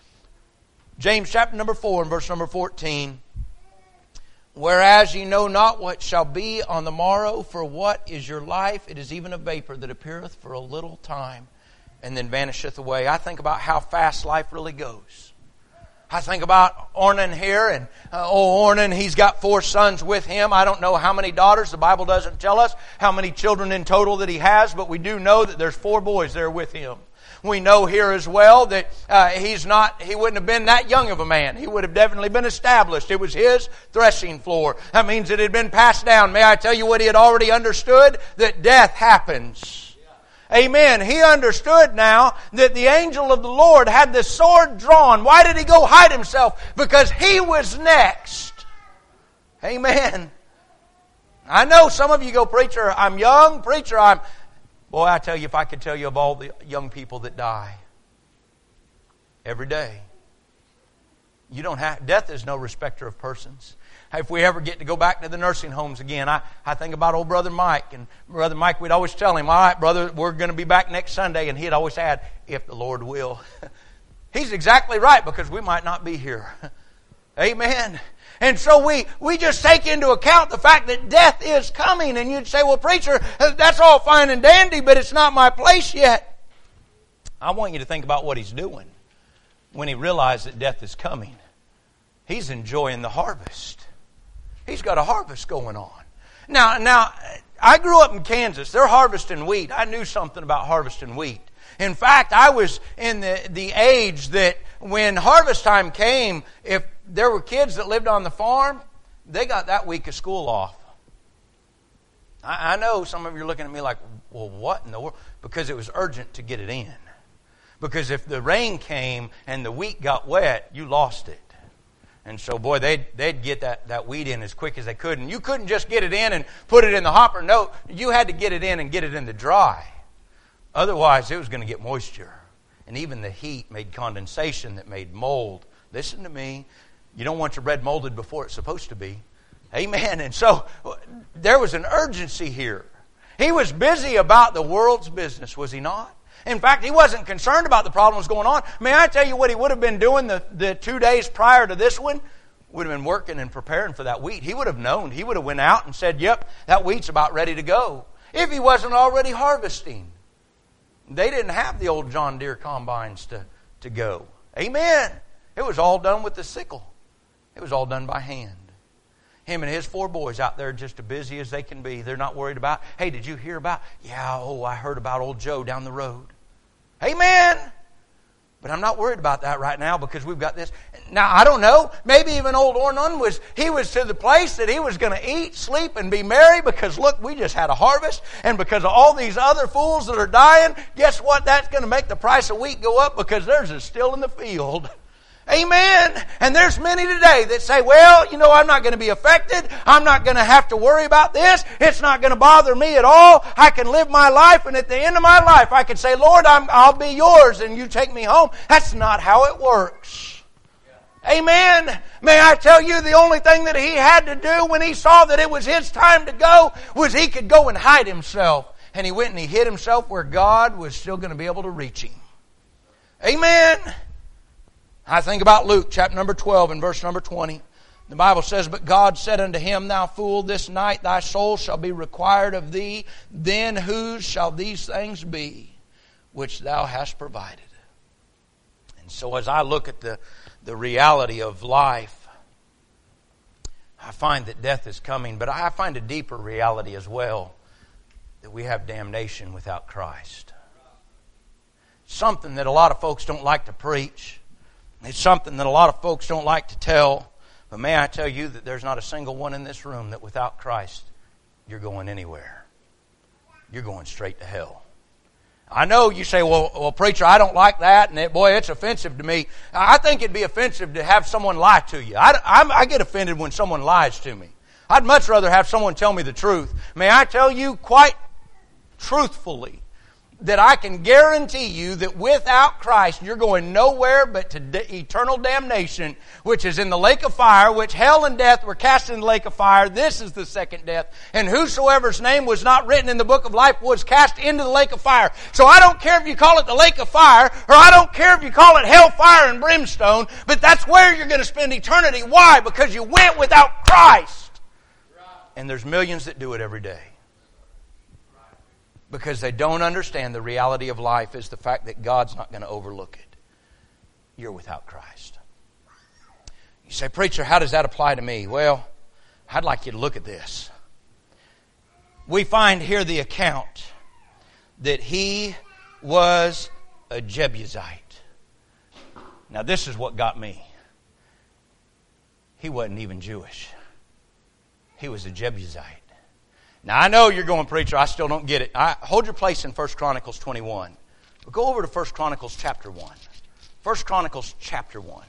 James chapter number four and verse number fourteen. Whereas ye know not what shall be on the morrow, for what is your life? It is even a vapor that appeareth for a little time and then vanisheth away. I think about how fast life really goes. I think about Ornan here, and uh, oh, Ornan, he's got four sons with him. I don't know how many daughters. The Bible doesn't tell us how many children in total that he has, but we do know that there's four boys there with him. We know here as well that uh, he's not, he wouldn't have been that young of a man. He would have definitely been established. It was his threshing floor. That means it had been passed down. May I tell you what he had already understood? That death happens. Amen. He understood now that the angel of the Lord had the sword drawn. Why did he go hide himself? Because he was next. Amen. I know some of you go, preacher, I'm young. Preacher, I'm... Boy, I tell you, if I could tell you of all the young people that die every day. You don't have... Death is no respecter of persons. If we ever get to go back to the nursing homes again, I, I think about old Brother Mike. And Brother Mike, we'd always tell him, all right, brother, we're going to be back next Sunday. And he'd always add, if the Lord will. He's exactly right, because we might not be here. Amen. And so we, we just take into account the fact that death is coming. And you'd say, well, preacher, that's all fine and dandy, but it's not my place yet. I want you to think about what he's doing when he realized that death is coming. He's enjoying the harvest. He's got a harvest going on. Now, now, I grew up in Kansas. They're harvesting wheat. I knew something about harvesting wheat. In fact, I was in the, the age that when harvest time came, if there were kids that lived on the farm, they got that week of school off. I, I know some of you are looking at me like, well, what in the world? Because it was urgent to get it in. Because if the rain came and the wheat got wet, you lost it. And so, boy, they'd, they'd get that, that wheat in as quick as they could. And you couldn't just get it in and put it in the hopper. No, you had to get it in and get it in the dry. Otherwise, it was going to get moisture. And even the heat made condensation that made mold. Listen to me. You don't want your bread molded before it's supposed to be. Amen. And so, there was an urgency here. He was busy about the world's business, was he not? In fact, he wasn't concerned about the problems going on. May I tell you what he would have been doing the, the two days prior to this one? Would have been working and preparing for that wheat. He would have known. He would have went out and said, yep, that wheat's about ready to go. If he wasn't already harvesting. They didn't have the old John Deere combines to, to go. Amen. It was all done with the sickle. It was all done by hand. Him and his four boys out there just as busy as they can be. They're not worried about, hey, did you hear about? Yeah, oh, I heard about old Joe down the road. Amen. But I'm not worried about that right now because we've got this. Now, I don't know. Maybe even old Ornan was, he was to the place that he was going to eat, sleep, and be merry because, look, we just had a harvest. And because of all these other fools that are dying, guess what? That's going to make the price of wheat go up because theirs is still in the field. Amen. And there's many today that say, well, you know, I'm not going to be affected. I'm not going to have to worry about this. It's not going to bother me at all. I can live my life, and at the end of my life, I can say, Lord, I'm, I'll be yours, and you take me home. That's not how it works. Amen. May I tell you, the only thing that he had to do when he saw that it was his time to go was he could go and hide himself. And he went and he hid himself where God was still going to be able to reach him. Amen. I think about Luke chapter number twelve and verse number twenty. The Bible says, but God said unto him, thou fool, this night thy soul shall be required of thee. Then whose shall these things be which thou hast provided? And so as I look at the, the reality of life, I find that death is coming. But I find a deeper reality as well, that we have damnation without Christ. Something that a lot of folks don't like to preach. It's something that a lot of folks don't like to tell. But may I tell you that there's not a single one in this room that without Christ, you're going anywhere. You're going straight to hell. I know you say, well, well preacher, I don't like that, and it, boy, it's offensive to me. I think it'd be offensive to have someone lie to you. I, I, I get offended when someone lies to me. I'd much rather have someone tell me the truth. May I tell you quite truthfully that I can guarantee you that without Christ you're going nowhere but to de- eternal damnation, which is in the lake of fire, which hell and death were cast in the lake of fire. This is the second death. And whosoever's name was not written in the book of life was cast into the lake of fire. So I don't care if you call it the lake of fire, or I don't care if you call it hell, fire, and brimstone, but that's where you're going to spend eternity. Why? Because you went without Christ. And there's millions that do it every day. Because they don't understand the reality of life is the fact that God's not going to overlook it. You're without Christ. You say, preacher, how does that apply to me? Well, I'd like you to look at this. We find here the account that he was a Jebusite. Now this is what got me. He wasn't even Jewish. He was a Jebusite. Now, I know you're going, preacher, I still don't get it. I, hold your place in First Chronicles twenty-one. But go over to First Chronicles chapter one. First Chronicles chapter one.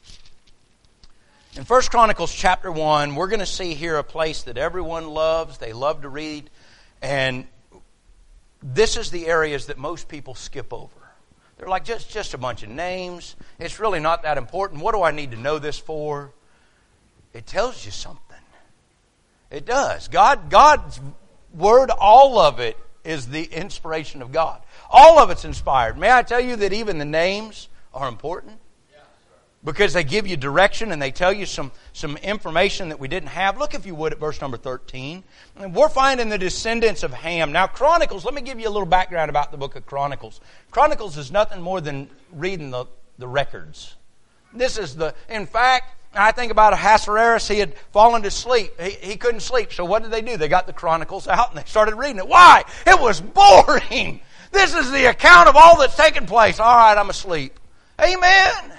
In First Chronicles chapter one, we're going to see here a place that everyone loves. They love to read. And this is the areas that most people skip over. They're like, just, just a bunch of names. It's really not that important. What do I need to know this for? It tells you something. It does. God, God's Word, all of it is the inspiration of God. All of it's inspired. May I tell you that even the names are important? Because they give you direction and they tell you some, some information that we didn't have. Look, if you would, at verse number thirteen. And we're finding the descendants of Ham. Now, Chronicles, let me give you a little background about the book of Chronicles. Chronicles is nothing more than reading the, the records. This is the, in fact, I think about Ahasuerus. He had fallen to sleep. He, he couldn't sleep. So what did they do? They got the Chronicles out and they started reading it. Why? It was boring. This is the account of all that's taken place. All right, I'm asleep. Amen.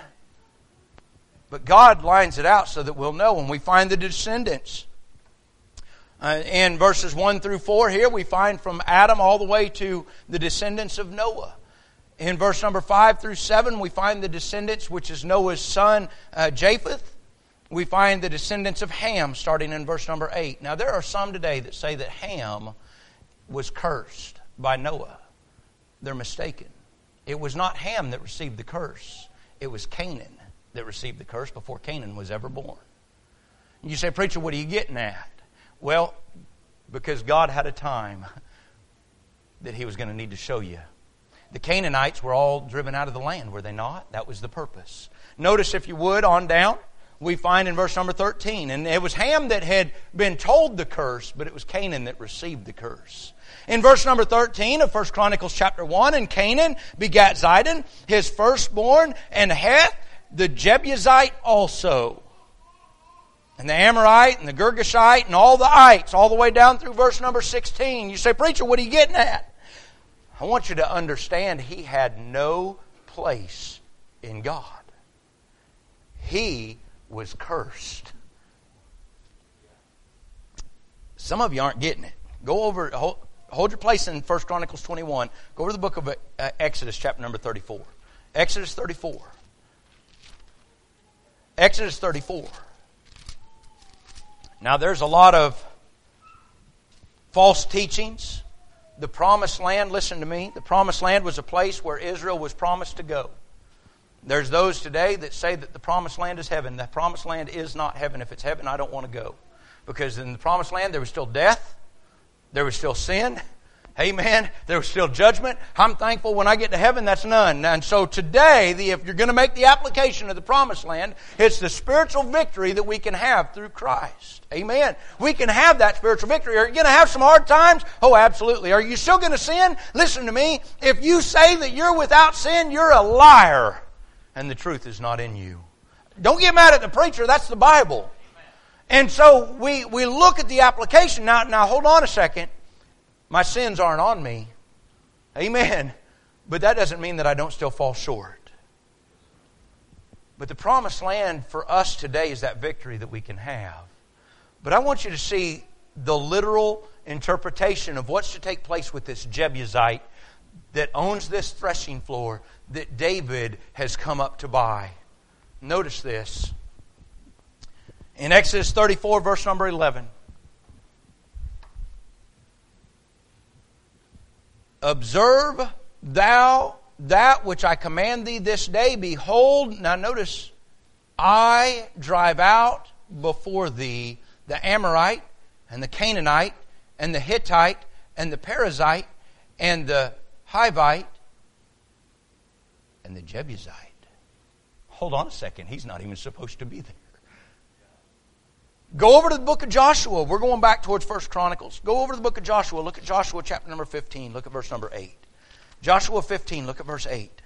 But God lines it out so that we'll know when we find the descendants. Uh, in verses one through four here, we find from Adam all the way to the descendants of Noah. In verse number five through seven, we find the descendants, which is Noah's son, uh, Japheth. We find the descendants of Ham, starting in verse number eight. Now, there are some today that say that Ham was cursed by Noah. They're mistaken. It was not Ham that received the curse. It was Canaan that received the curse before Canaan was ever born. You say, preacher, what are you getting at? Well, because God had a time that He was going to need to show you. The Canaanites were all driven out of the land, were they not? That was the purpose. Notice, if you would, on down, we find in verse number thirteen, and it was Ham that had been told the curse, but it was Canaan that received the curse. In verse number thirteen of First Chronicles chapter one, and Canaan begat Zidon, his firstborn, and Heth, the Jebusite also. And the Amorite, and the Girgashite, and all the ites, all the way down through verse number sixteen. You say, preacher, what are you getting at? I want you to understand he had no place in God. He was cursed. Some of you aren't getting it. Go over, hold, hold your place in First Chronicles twenty-one. Go over to the book of uh, Exodus, chapter number thirty-four. Exodus thirty-four. Exodus thirty-four. Now there's a lot of false teachings. The promised land, listen to me, the promised land was a place where Israel was promised to go. There's those today that say that the promised land is heaven. The promised land is not heaven. If it's heaven, I don't want to go. Because in the promised land there was still death. There was still sin. Amen. There was still judgment. I'm thankful when I get to heaven, that's none. And so today, the, if you're going to make the application of the promised land, it's the spiritual victory that we can have through Christ. Amen. We can have that spiritual victory. Are you going to have some hard times? Oh, absolutely. Are you still going to sin? Listen to me. If you say that you're without sin, you're a liar. And the truth is not in you. Don't get mad at the preacher. That's the Bible. And so we, we look at the application. Now, now hold on a second. My sins aren't on me. Amen. But that doesn't mean that I don't still fall short. But the promised land for us today is that victory that we can have. But I want you to see the literal interpretation of what's to take place with this Jebusite that owns this threshing floor that David has come up to buy. Notice this. In Exodus thirty-four, verse number eleven. Observe thou that which I command thee this day. Behold, now notice, I drive out before thee the Amorite and the Canaanite and the Hittite and the Perizzite and the Hivite and the Jebusite. Hold on a second. He's not even supposed to be there. Go over to the book of Joshua. We're going back towards First Chronicles. Go over to the book of Joshua. Look at Joshua chapter number fifteen. Look at verse number eight. Joshua fifteen, look at verse eight.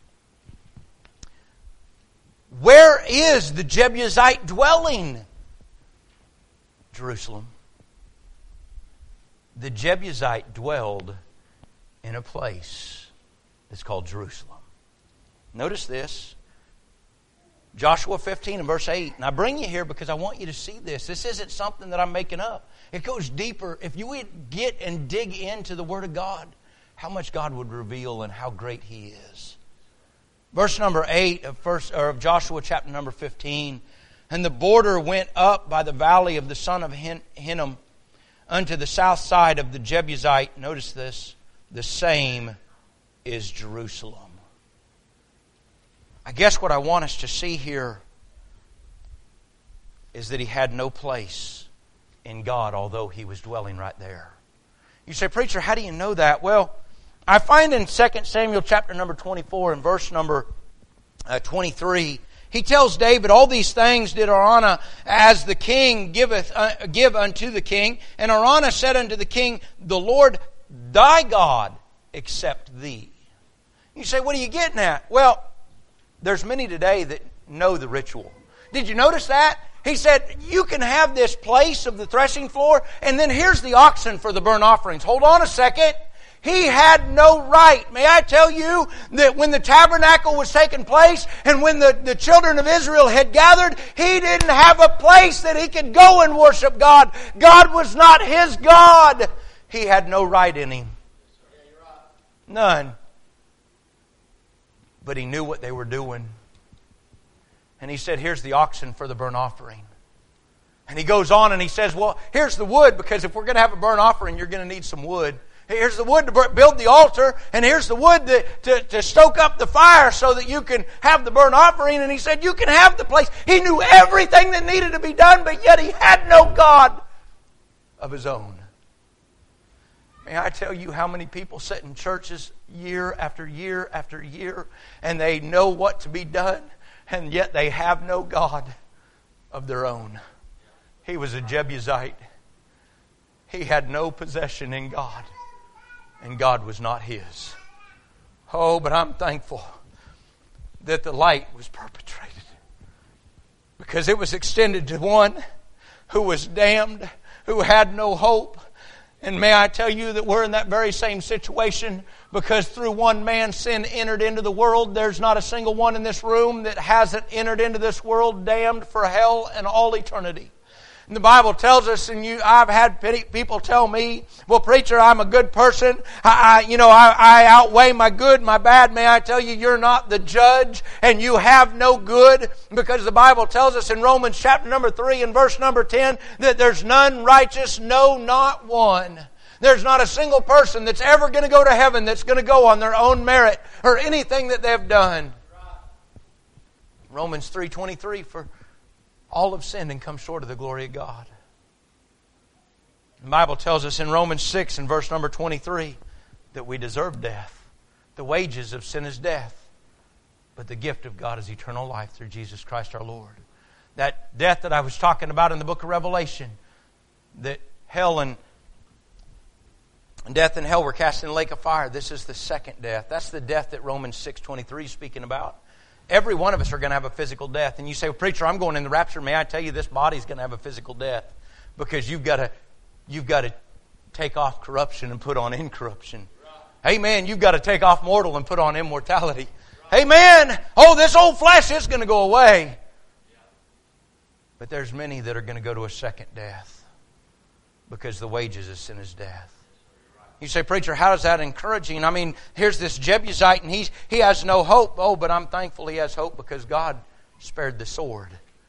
Where is the Jebusite dwelling? Jerusalem. The Jebusite dwelled in a place that's called Jerusalem. Notice this. Joshua fifteen and verse eight. And I bring you here because I want you to see this. This isn't something that I'm making up. It goes deeper. If you would get and dig into the Word of God, how much God would reveal and how great He is. Verse number eight of first or of Joshua chapter number fifteen. And the border went up by the valley of the son of Hinnom unto the south side of the Jebusite. Notice this. The same is Jerusalem. I guess what I want us to see here is that he had no place in God, although he was dwelling right there. You say, preacher, how do you know that? Well, I find in Second Samuel chapter number twenty-four and verse number uh, twenty-three, he tells David, all these things did Araunah as the king giveth uh, give unto the king. And Araunah said unto the king, the Lord thy God accept thee. You say, what are you getting at? Well, there's many today that know the ritual. Did you notice that? He said, you can have this place of the threshing floor, and then here's the oxen for the burnt offerings. Hold on a second. He had no right. May I tell you that when the tabernacle was taking place and when the, the children of Israel had gathered, he didn't have a place that he could go and worship God. God was not his God. He had no right in him. None. But he knew what they were doing. And he said, here's the oxen for the burnt offering. And he goes on and he says, well, here's the wood, because if we're going to have a burnt offering, you're going to need some wood. Here's the wood to build the altar, and here's the wood to, to, to stoke up the fire so that you can have the burnt offering. And he said, you can have the place. He knew everything that needed to be done, but yet he had no God of his own. May I tell you how many people sit in churches year after year after year, and they know what to be done, and yet they have no God of their own. He was a Jebusite. He had no possession in God, and God was not his. Oh, but I'm thankful that the light was perpetrated, because it was extended to one who was damned, who had no hope. And may I tell you that we're in that very same situation, because through one man sin entered into the world. There's not a single one in this room that hasn't entered into this world damned for hell and all eternity. And the Bible tells us, and you, I've had people tell me, well, preacher, I'm a good person. I, I you know, I, I outweigh my good and my bad. May I tell you, you're not the judge, and you have no good, because the Bible tells us in Romans chapter number three and verse number ten that there's none righteous, no, not one. There's not a single person that's ever going to go to heaven that's going to go on their own merit or anything that they've done. Romans three twenty-three, for all have sinned and come short of the glory of God. The Bible tells us in Romans six and verse number twenty-three that we deserve death. The wages of sin is death, but the gift of God is eternal life through Jesus Christ our Lord. That death that I was talking about in the book of Revelation, that hell and death and hell were cast in the lake of fire. This is the second death. That's the death that Romans six twenty-three is speaking about. Every one of us are going to have a physical death. And you say, well, preacher, I'm going in the rapture. May I tell you, this body's going to have a physical death, because you've got to, you've got to take off corruption and put on incorruption. Amen. You've got to take off mortal and put on immortality. Amen. Oh, this old flesh is going to go away. But there's many that are going to go to a second death, because the wages of sin is death. You say, preacher, how is that encouraging? I mean, here's this Jebusite, and he's, he has no hope. Oh, but I'm thankful he has hope, because God spared the sword.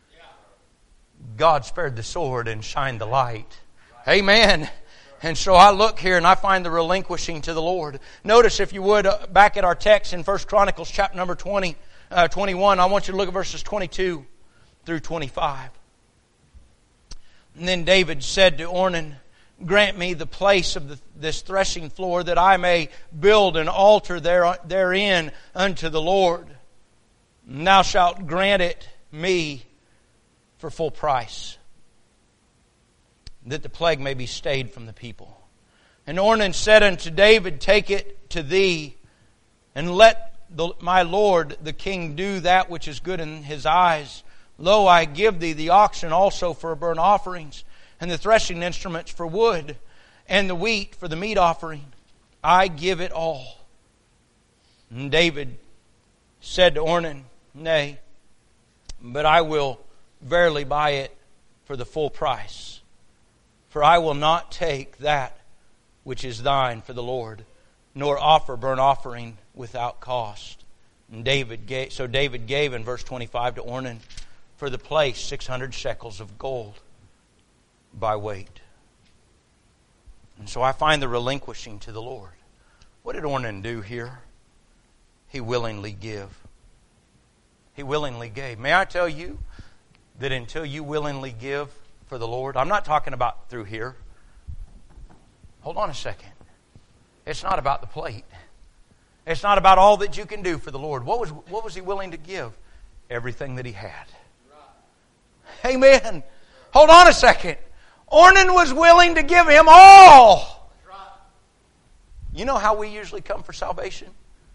God spared the sword and shined the light. Amen. And so I look here and I find the relinquishing to the Lord. Notice, if you would, uh, back at our text in First Chronicles chapter number twenty, uh, twenty-one, I want you to look at verses twenty-two through twenty-five. And then David said to Ornan, grant me the place of the, this threshing floor, that I may build an altar there, therein unto the Lord. And thou shalt grant it me for full price, that the plague may be stayed from the people. And Ornan said unto David, take it to thee, and let the, my lord the king do that which is good in his eyes. Lo, I give thee the oxen also for burnt offerings, and the threshing instruments for wood, and the wheat for the meat offering. I give it all. And David said to Ornan, nay, but I will verily buy it for the full price. For I will not take that which is thine for the Lord, nor offer burnt offering without cost. And David gave, so David gave in verse twenty-five to Ornan for the place six hundred shekels of gold by weight. And so I find the relinquishing to the Lord. What did Ornan do here? He willingly give. He willingly gave. May I tell you that until you willingly give for the Lord, I'm not talking about through here. Hold on a second. It's not about the plate. It's not about all that you can do for the Lord. What was, what was he willing to give? Everything that he had. Amen. Hold on a second. Ornan was willing to give him all. You know how we usually come for salvation?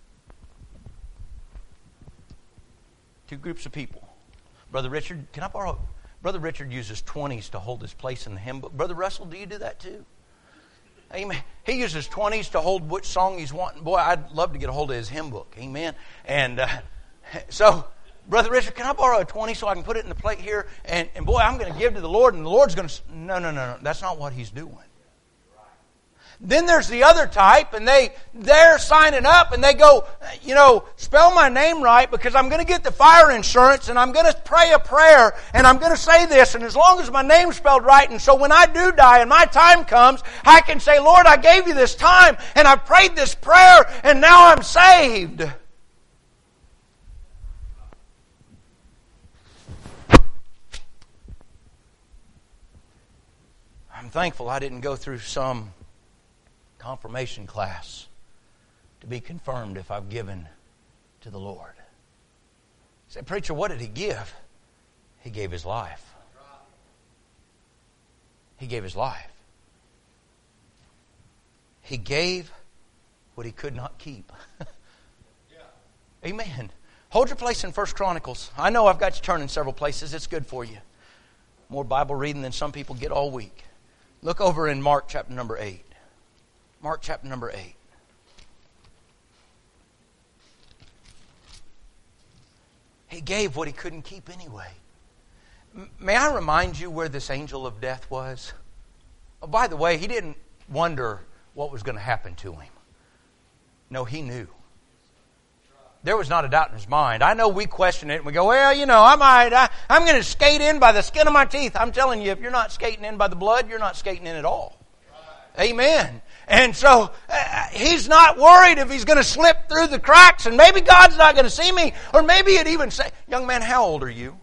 Two groups of people. Brother Richard, can I borrow? Brother Richard uses twenties to hold his place in the hymn book. Brother Russell, do you do that too? Amen. He uses twenties to hold which song he's wanting. Boy, I'd love to get a hold of his hymn book. Amen. And uh, so, Brother Richard, can I borrow a twenty so I can put it in the plate here? And, and boy, I'm going to give to the Lord, and the Lord's going to... No, no, no, no. That's not what he's doing. Then there's the other type, and they, they're signing up, and they go, you know, spell my name right, because I'm going to get the fire insurance, and I'm going to pray a prayer, and I'm going to say this, and as long as my name's spelled right, and so when I do die and my time comes, I can say, Lord, I gave you this time, and I prayed this prayer, and now I'm saved. I'm thankful I didn't go through some confirmation class to be confirmed if I've given to the Lord. You say, preacher, what did he give? He gave his life. He gave his life. He gave what he could not keep. Amen. Hold your place in First Chronicles. I know I've got you turning several places. It's good for you. More Bible reading than some people get all week. Look over in Mark chapter number eight. Mark chapter number eight. He gave what he couldn't keep anyway. May I remind you where this angel of death was? Oh, by the way, he didn't wonder what was going to happen to him. No, he knew. There was not a doubt in his mind. I know we question it and we go, well, you know, I might, I, I'm going to skate in by the skin of my teeth. I'm telling you, if you're not skating in by the blood, you're not skating in at all. Right. Amen. And so uh, he's not worried if he's going to slip through the cracks and maybe God's not going to see me. Or maybe it even say, young man, how old are you?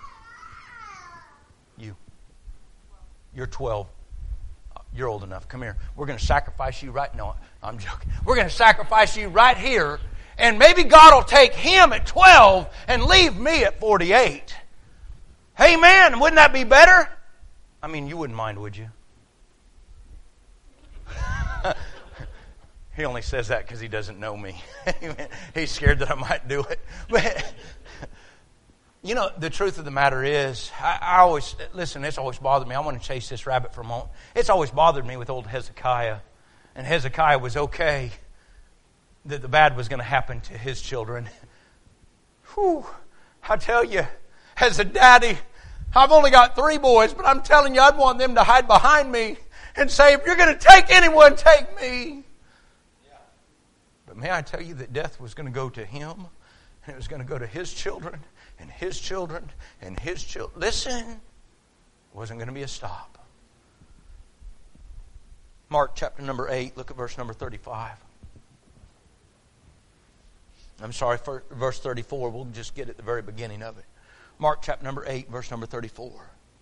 You. You're twelve. You're old enough. Come here. We're going to sacrifice you right now. No, I'm joking. We're going to sacrifice you right here. And maybe God will take him at twelve and leave me at forty-eight. Amen. Wouldn't that be better? I mean, you wouldn't mind, would you? He only says that because he doesn't know me. He's scared that I might do it. But, you know, the truth of the matter is, I, I always, listen, it's always bothered me. I want to chase this rabbit for a moment. It's always bothered me with old Hezekiah. And Hezekiah was okay that the bad was going to happen to his children. Whew, I tell you, as a daddy, I've only got three boys, but I'm telling you, I'd want them to hide behind me and say, if you're going to take anyone, take me. Yeah. But may I tell you that death was going to go to him, and it was going to go to his children, and his children, and his children. Listen, it wasn't going to be a stop. Mark chapter number eight, look at verse number thirty-five. I'm sorry, for verse thirty-four. We'll just get at the very beginning of it. Mark chapter number eight, verse number thirty-four.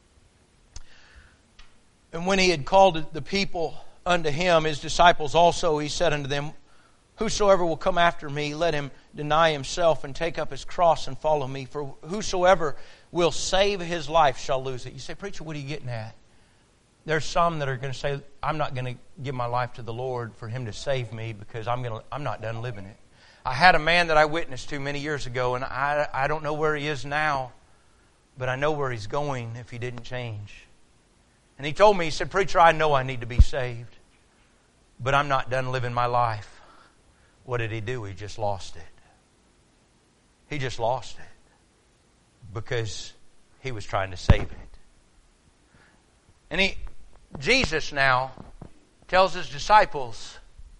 And when he had called the people unto him, his disciples also, he said unto them, whosoever will come after me, let him deny himself and take up his cross and follow me. For whosoever will save his life shall lose it. You say, preacher, what are you getting at? There's some that are going to say, I'm not going to give my life to the Lord for him to save me because I'm going to, I'm not done living it. I had a man that I witnessed to many years ago, and I, I don't know where he is now, but I know where he's going if he didn't change. And he told me, he said, preacher, I know I need to be saved, but I'm not done living my life. What did he do? He just lost it. He just lost it because he was trying to save it. And he, Jesus now tells his disciples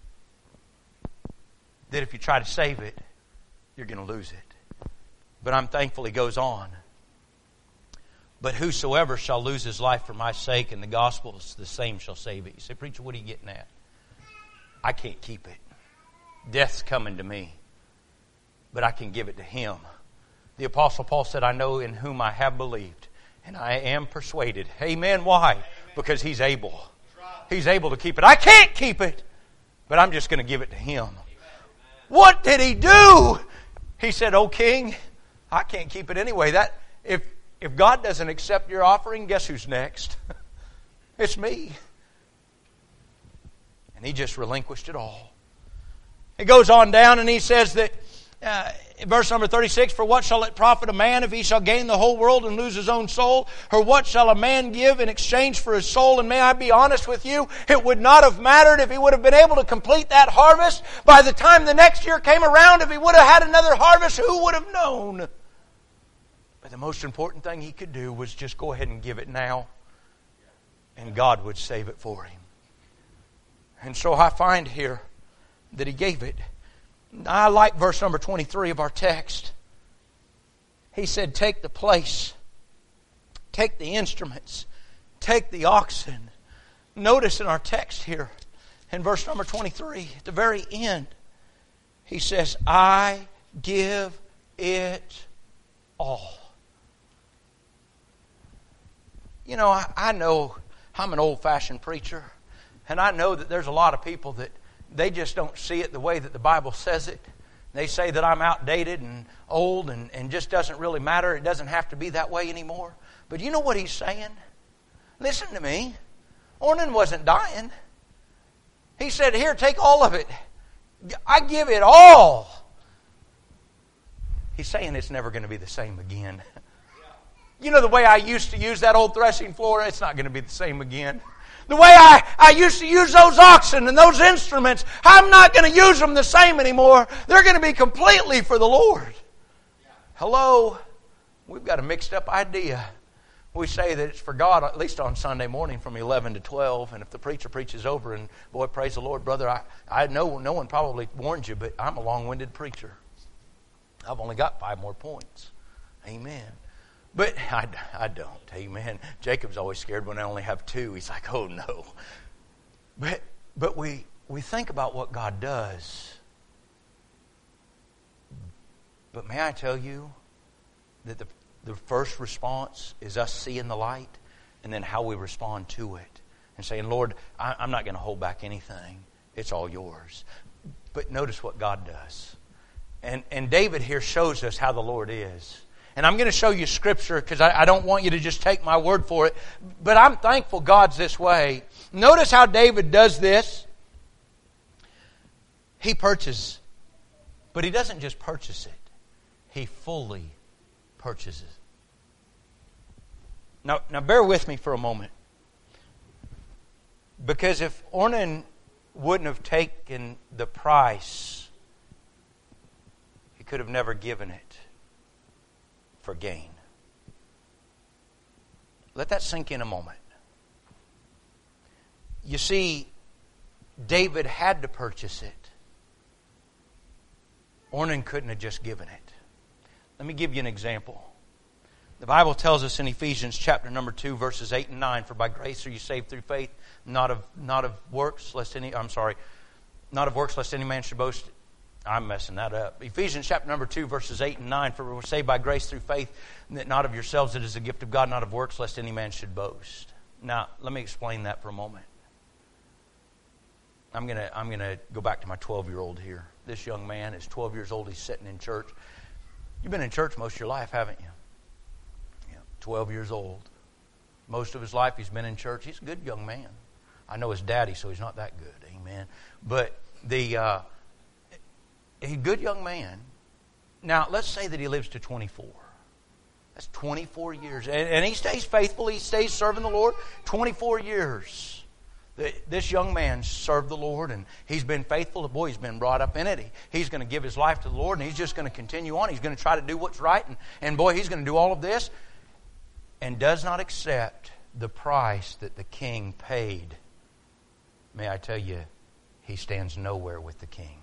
that if you try to save it, you're going to lose it. But I'm thankful he goes on. But whosoever shall lose his life for my sake and the gospel, the same shall save it. You say, preacher, what are you getting at? I can't keep it. Death's coming to me, but I can give it to him. The Apostle Paul said, I know in whom I have believed, and I am persuaded. Amen. Why? Because he's able. He's able to keep it. I can't keep it, but I'm just going to give it to him. What did he do? He said, O king, I can't keep it anyway. That if if God doesn't accept your offering, guess who's next? It's me. And he just relinquished it all. He goes on down and he says that, uh, verse number thirty-six, for what shall it profit a man if he shall gain the whole world and lose his own soul? Or what shall a man give in exchange for his soul? And may I be honest with you, it would not have mattered if he would have been able to complete that harvest. By the time the next year came around, if he would have had another harvest, who would have known? But the most important thing he could do was just go ahead and give it now. And God would save it for him. And so I find here that he gave it. I like verse number twenty-three of our text. He said, take the place, take the instruments, take the oxen. Notice in our text here, in verse number twenty-three, at the very end, he says, I give it all. You know, I, I know I'm an old-fashioned preacher, and I know that there's a lot of people that they just don't see it the way that the Bible says it. They say that I'm outdated and old and, and just doesn't really matter. It doesn't have to be that way anymore. But you know what he's saying? Listen to me. Ornan wasn't dying. He said, here, take all of it. I give it all. He's saying it's never going to be the same again. You know the way I used to use that old threshing floor? It's not going to be the same again. The way I, I used to use those oxen and those instruments, I'm not going to use them the same anymore. They're going to be completely for the Lord. Hello? We've got a mixed up idea We say that it's for God, at least on Sunday morning from eleven to twelve. And if the preacher preaches over, and boy, praise the Lord, brother, I, I know no one probably warned you, but I'm a long-winded preacher. I've only got five more points. Amen. But I, I don't. Amen. Jacob's always scared when I only have two. He's like, oh no. But but we we think about what God does. But may I tell you that the the first response is us seeing the light, and then how we respond to it. And saying, Lord, I, I'm not going to hold back anything. It's all yours. But notice what God does. And, and David here shows us how the Lord is. And I'm going to show you Scripture because I, I don't want you to just take my word for it. But I'm thankful God's this way. Notice how David does this. He purchases. But he doesn't just purchase it. He fully purchases. Now, now bear with me for a moment. Because if Ornan wouldn't have taken the price, he could have never given it for gain. Let that sink in a moment. You see, David had to purchase it. Ornan couldn't have just given it. Let me give you an example. The Bible tells us in Ephesians chapter number two, verses eight and nine, for by grace are you saved through faith, not of not of works, lest any I'm sorry, not of works lest any man should boast. I'm messing that up. Ephesians chapter number two, verses eight and nine, for we're saved by grace through faith, that not of yourselves, it is a gift of God, not of works, lest any man should boast. Now, let me explain that for a moment. I'm gonna I'm gonna go back to my twelve-year-old here. This young man is twelve years old. He's sitting in church. You've been in church most of your life, haven't you? Yeah, twelve years old. Most of his life he's been in church. He's a good young man. I know his daddy, so he's not that good. Amen. But the uh, he's a good young man. Now, let's say that he lives to twenty-four. That's twenty-four years. And, and he stays faithful. He stays serving the Lord. twenty-four years. This young man served the Lord, and he's been faithful. Boy, he's been brought up in it. He, he's going to give his life to the Lord, and he's just going to continue on. He's going to try to do what's right, and, and boy, he's going to do all of this, and does not accept the price that the king paid. May I tell you, he stands nowhere with the king.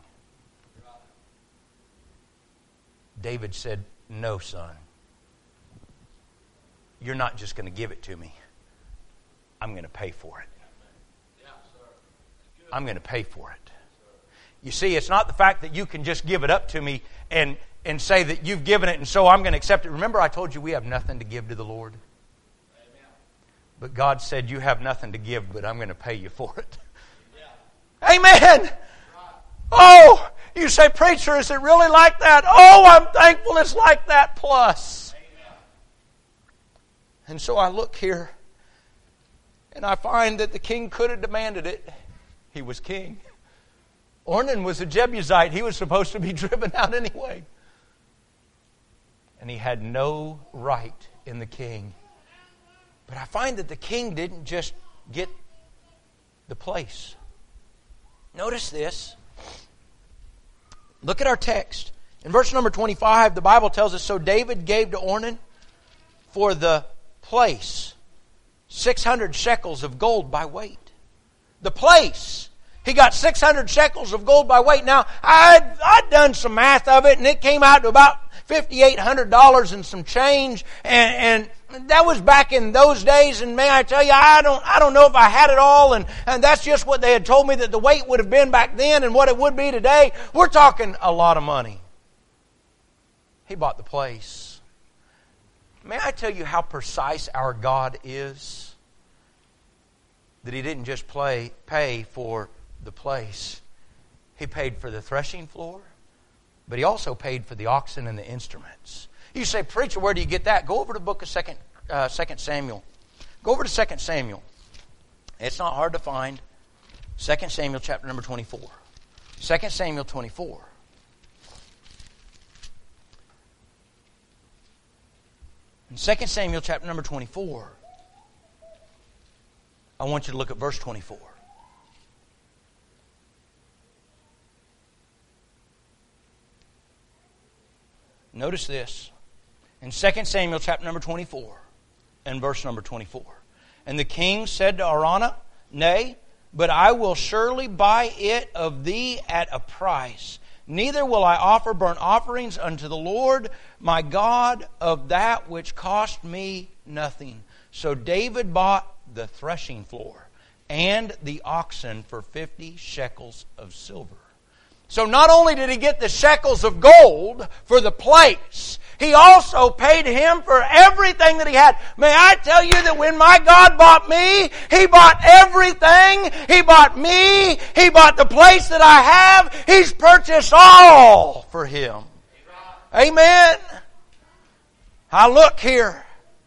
David said, no, son. You're not just going to give it to me. I'm going to pay for it. I'm going to pay for it. You see, it's not the fact that you can just give it up to me and, and say that you've given it and so I'm going to accept it. Remember I told you we have nothing to give to the Lord? Amen. But God said you have nothing to give, but I'm going to pay you for it. Yeah. Amen! Right. Oh, you say, preacher, is it really like that? Oh, I'm thankful it's like that plus. Amen. And so I look here and I find that the king could have demanded it. He was king. Ornan was a Jebusite. He was supposed to be driven out anyway. And he had no right in the king. But I find that the king didn't just get the place. Notice this. Look at our text. In verse number twenty-five, the Bible tells us, so David gave to Ornan for the place six hundred shekels of gold by weight. The place. He got six hundred shekels of gold by weight. Now, I'd, I'd done some math of it, and it came out to about five thousand eight hundred dollars and some change. And, and that was back in those days. And may I tell you, I don't I don't know if I had it all. And, and that's just what they had told me that the weight would have been back then and what it would be today. We're talking a lot of money. He bought the place. May I tell you how precise our God is? That He didn't just play, pay for the place. He paid for the threshing floor, but He also paid for the oxen and the instruments. You say, preacher, where do you get that? Go over to the book of Second, uh, Second Samuel. Go over to Second Samuel. It's not hard to find. Second Samuel chapter number twenty-four. Second Samuel twenty-four. In Second Samuel chapter number twenty-four, I want you to look at verse twenty-four. Notice this. In Second Samuel chapter number twenty-four and verse number twenty-four. And the king said to Araunah, Nay, but I will surely buy it of thee at a price. Neither will I offer burnt offerings unto the Lord my God of that which cost me nothing. So David bought the threshing floor and the oxen for fifty shekels of silver. So not only did he get the shekels of gold for the place, he also paid him for everything that he had. May I tell you that when my God bought me, He bought everything. He bought me. He bought the place that I have. He's purchased all for Him. Amen. I look here,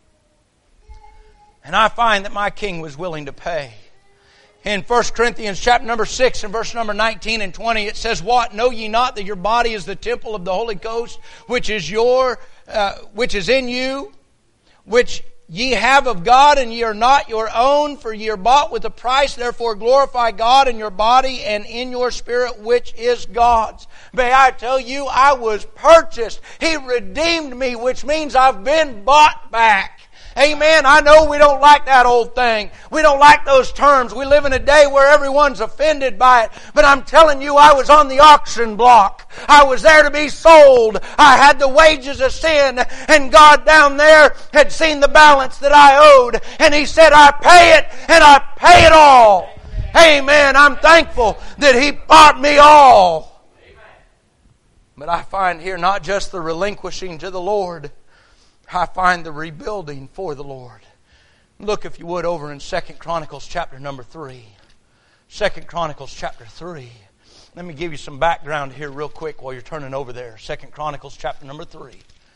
and I find that my King was willing to pay. In First Corinthians chapter number six and verse number nineteen and twenty, it says, What? Know ye not that your body is the temple of the Holy Ghost, which is your, uh, which is in you, which ye have of God, and ye are not your own, for ye are bought with a price. Therefore glorify God in your body and in your spirit, which is God's. May I tell you, I was purchased. He redeemed me, which means I've been bought back. Amen. I know we don't like that old thing. We don't like those terms. We live in a day where everyone's offended by it. But I'm telling you, I was on the auction block. I was there to be sold. I had the wages of sin. And God down there had seen the balance that I owed. And He said, I pay it, and I pay it all. Amen. I'm thankful that He bought me all. But I find here not just the relinquishing to the Lord, I find the rebuilding for the Lord. Look, if you would, over in Second Chronicles chapter number three. Second Chronicles chapter three. Let me give you some background here real quick while you're turning over there. Second Chronicles chapter number three.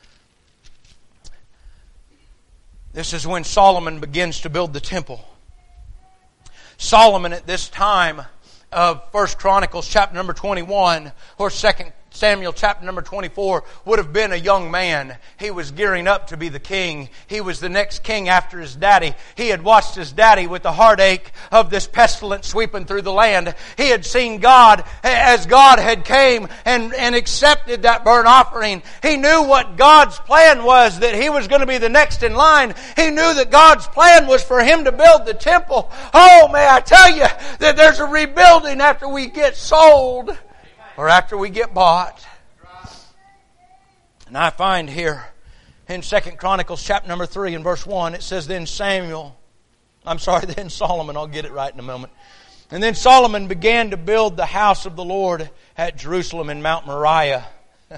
This is when Solomon begins to build the temple. Solomon at this time of First Chronicles chapter number twenty-one, or Second Samuel chapter number twenty-four, would have been a young man. He was gearing up to be the king. He was the next king after his daddy. He had watched his daddy with the heartache of this pestilence sweeping through the land. He had seen God as God had came and, and accepted that burnt offering. He knew what God's plan was, that he was going to be the next in line. He knew that God's plan was for him to build the temple. Oh, may I tell you that there's a rebuilding after we get sold. Or after we get bought. And I find here in Second Chronicles chapter number three and verse one, it says, Then Samuel, I'm sorry, then Solomon, I'll get it right in a moment. And then Solomon began to build the house of the Lord at Jerusalem in Mount Moriah.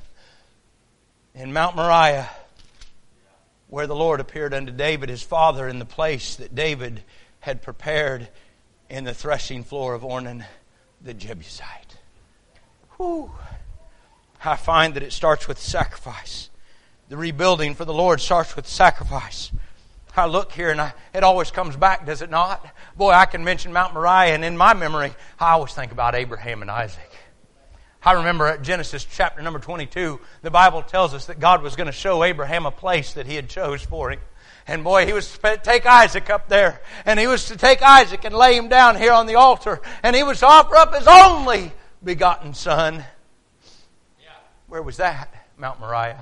In Mount Moriah, where the Lord appeared unto David his father in the place that David had prepared in the threshing floor of Ornan the Jebusite. Whew. I find that it starts with sacrifice. The rebuilding for the Lord starts with sacrifice. I look here and I, it always comes back, does it not? Boy, I can mention Mount Moriah, and in my memory, I always think about Abraham and Isaac. I remember at Genesis chapter number twenty-two, the Bible tells us that God was going to show Abraham a place that He had chose for him. And boy, he was to take Isaac up there. And he was to take Isaac and lay him down here on the altar. And he was to offer up his only begotten son. Yeah. Where was that? Mount Moriah.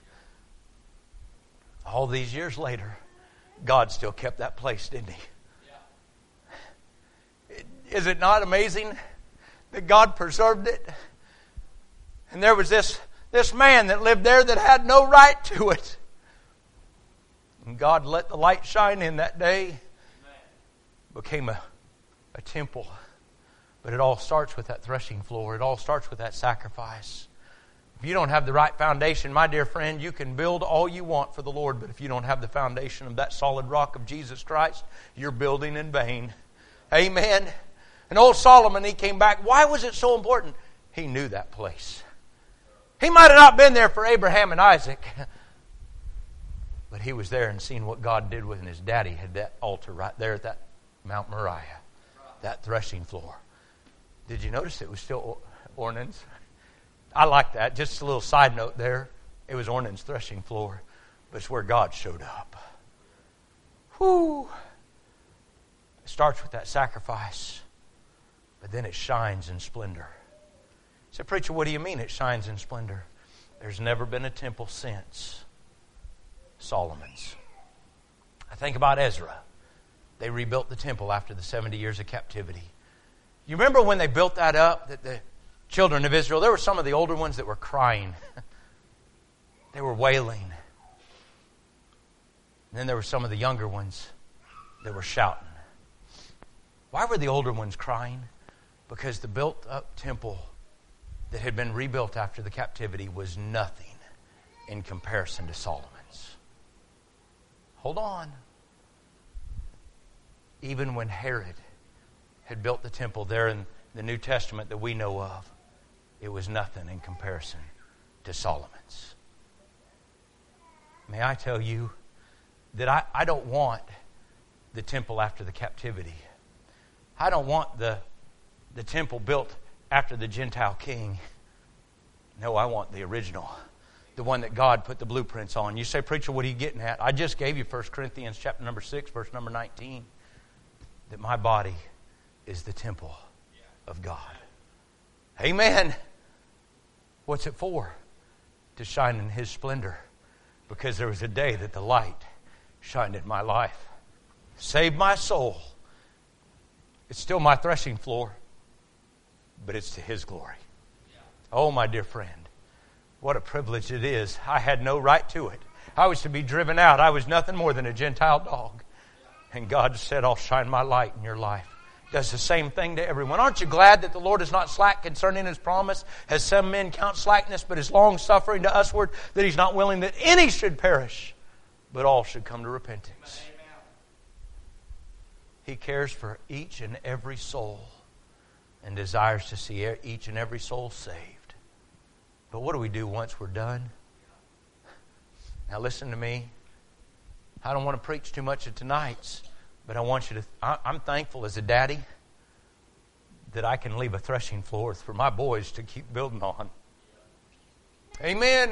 All these years later, God still kept that place, didn't He? Yeah. Is it not amazing that God preserved it? And there was this, this man that lived there that had no right to it. And God let the light shine in that day. Amen. Became a, a temple. But it all starts with that threshing floor. It all starts with that sacrifice. If you don't have the right foundation, my dear friend, you can build all you want for the Lord, but if you don't have the foundation of that solid rock of Jesus Christ, you're building in vain. Amen. And old Solomon, he came back. Why was it so important? He knew that place. He might have not been there for Abraham and Isaac, but he was there and seen what God did with his daddy. Had that altar right there at that Mount Moriah, that threshing floor. Did you notice it was still Ornan's? I like that. Just a little side note there. It was Ornan's threshing floor, but it's where God showed up. Whew. It starts with that sacrifice, but then it shines in splendor. I said, preacher, what do you mean it shines in splendor? There's never been a temple since Solomon's. I think about Ezra. They rebuilt the temple after the seventy years of captivity. You remember when they built that up, that the children of Israel, there were some of the older ones that were crying. They were wailing. And then there were some of the younger ones that were shouting. Why were the older ones crying? Because the built-up temple that had been rebuilt after the captivity was nothing in comparison to Solomon's. Hold on. Even when Herod had built the temple there in the New Testament that we know of, it was nothing in comparison to Solomon's. May I tell you that I, I don't want the temple after the captivity. I don't want the, the temple built after the Gentile king. No, I want the original. The one that God put the blueprints on. You say, preacher, what are you getting at? I just gave you First Corinthians chapter number six, verse number nineteen. That my body is the temple of God. Amen. What's it for? To shine in His splendor. Because there was a day that the light shined in my life. Saved my soul. It's still my threshing floor. But it's to His glory. Oh, my dear friend. What a privilege it is. I had no right to it. I was to be driven out. I was nothing more than a Gentile dog. And God said, I'll shine my light in your life. Does the same thing to everyone. Aren't you glad that the Lord is not slack concerning His promise, as some men count slackness, but is long-suffering to usward, that He's not willing that any should perish, but all should come to repentance. Amen. He cares for each and every soul and desires to see each and every soul saved. But what do we do once we're done? Now listen to me. I don't want to preach too much of tonight's, but I want you to, I, I'm thankful as a daddy that I can leave a threshing floor for my boys to keep building on. Amen.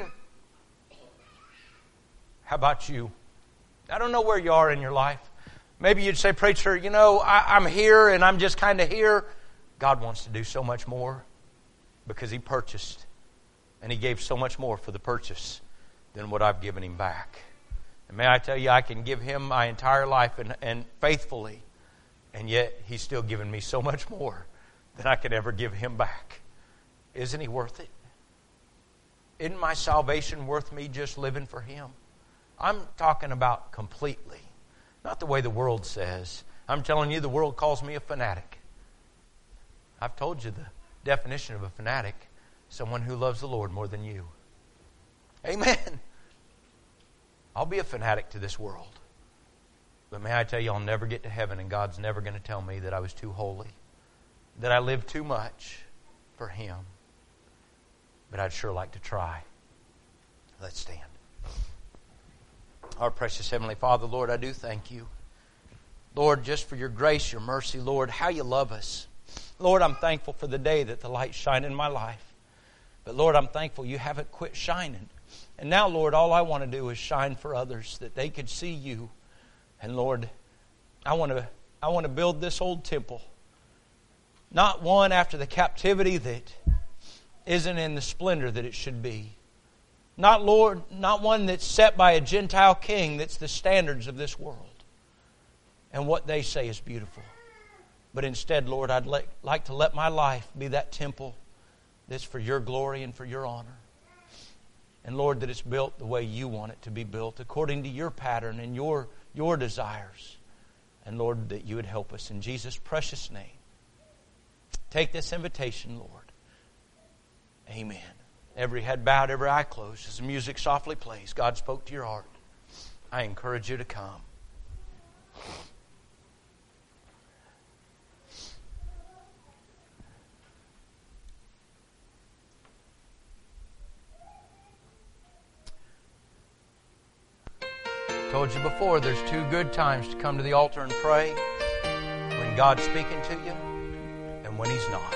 How about you? I don't know where you are in your life. Maybe you'd say, preacher, you know, I, I'm here and I'm just kind of here. God wants to do so much more because He purchased and He gave so much more for the purchase than what I've given Him back. And may I tell you, I can give Him my entire life and, and faithfully, and yet He's still given me so much more than I could ever give Him back. Isn't He worth it? Isn't my salvation worth me just living for Him? I'm talking about completely. Not the way the world says. I'm telling you, the world calls me a fanatic. I've told you the definition of a fanatic. Someone who loves the Lord more than you. Amen. I'll be a fanatic to this world. But may I tell you, I'll never get to heaven, and God's never going to tell me that I was too holy, that I lived too much for Him. But I'd sure like to try. Let's stand. Our precious Heavenly Father, Lord, I do thank You. Lord, just for Your grace, Your mercy, Lord, how You love us. Lord, I'm thankful for the day that the light shined in my life. But Lord, I'm thankful You haven't quit shining. And now, Lord, all I want to do is shine for others, that they could see You. And Lord, I want to I want to build this old temple. Not one after the captivity that isn't in the splendor that it should be. Not, Lord, not one that's set by a Gentile king that's the standards of this world and what they say is beautiful. But instead, Lord, I'd like, like to let my life be that temple that's for Your glory and for Your honor. And Lord, that it's built the way You want it to be built, according to Your pattern and Your, your desires. And Lord, that You would help us in Jesus' precious name. Take this invitation, Lord. Amen. Every head bowed, every eye closed. As the music softly plays, God spoke to your heart. I encourage you to come. Told you before, there's two good times to come to the altar and pray. When God's speaking to you and when He's not.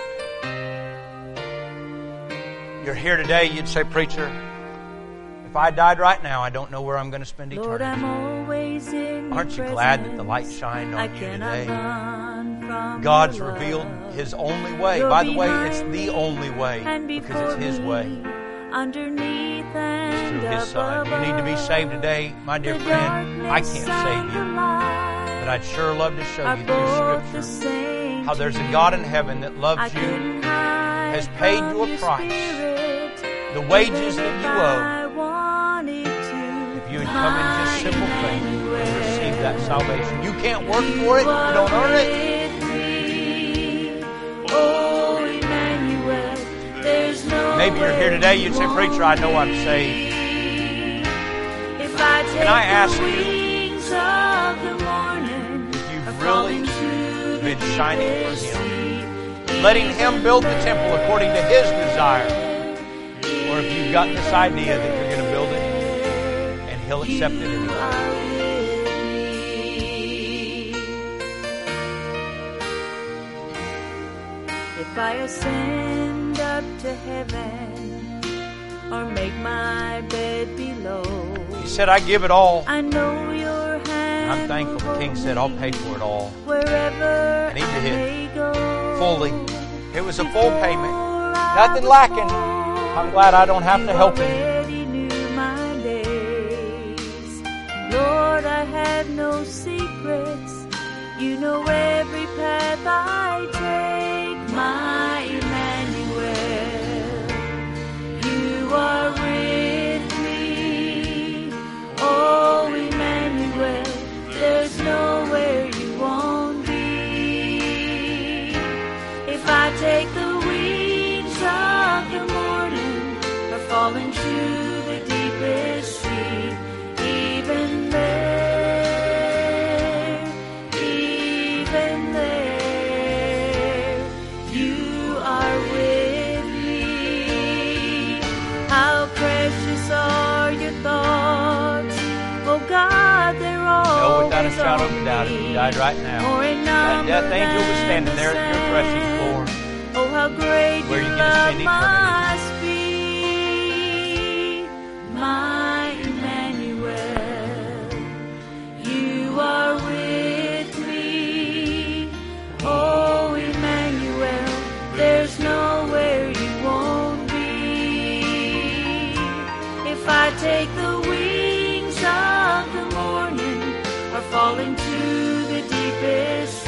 You're here today, you'd say, preacher, if I died right now, I don't know where I'm going to spend eternity. Lord, I'm always in Aren't you presence. Glad that the light shined on I you today? God's revealed His only way. You'll By the way, it's the only way because it's His way. Underneath and His Son. You need to be saved today, my dear friend. I can't save you, but I'd sure love to show you through Scripture how there's a God in heaven that loves you, has paid you a price, the wages that you owe. If you would come in just simple faith and receive that salvation. You can't work for it. You don't earn it. Maybe you're here today, you'd say, "Preacher, I know I'm saved." Can I ask you if you've really been shining for Him, letting Him build the temple according to His desire, or if you've got this idea that you're going to build it and He'll accept it anyway? If I ascend up to heaven or make my bed below, He said, "I give it all." I know your hand. I'm thankful the King said, "I'll pay for it all." Wherever I need to hit may go, fully. It was a full payment. Nothing lacking. I'm glad I don't have to help Him. already knew my days. Lord, I have no secrets. You know every path I take. My Emmanuel, you are with me. Oh, Emmanuel, there's nowhere you won't be. If I take the wings of the morning or fall into the deepest sea, even there, even there, you are with me. How precious are your thoughts, oh God, they're all. No, without a shadow of a doubt, if you died right now, that death angel was standing there at your threshing floor. Oh, how great Where your you gonna love spend must be, my Emmanuel. You are with me. Oh, Emmanuel, there's nowhere you won't be. If I take the wings of the morning or fall into the deepest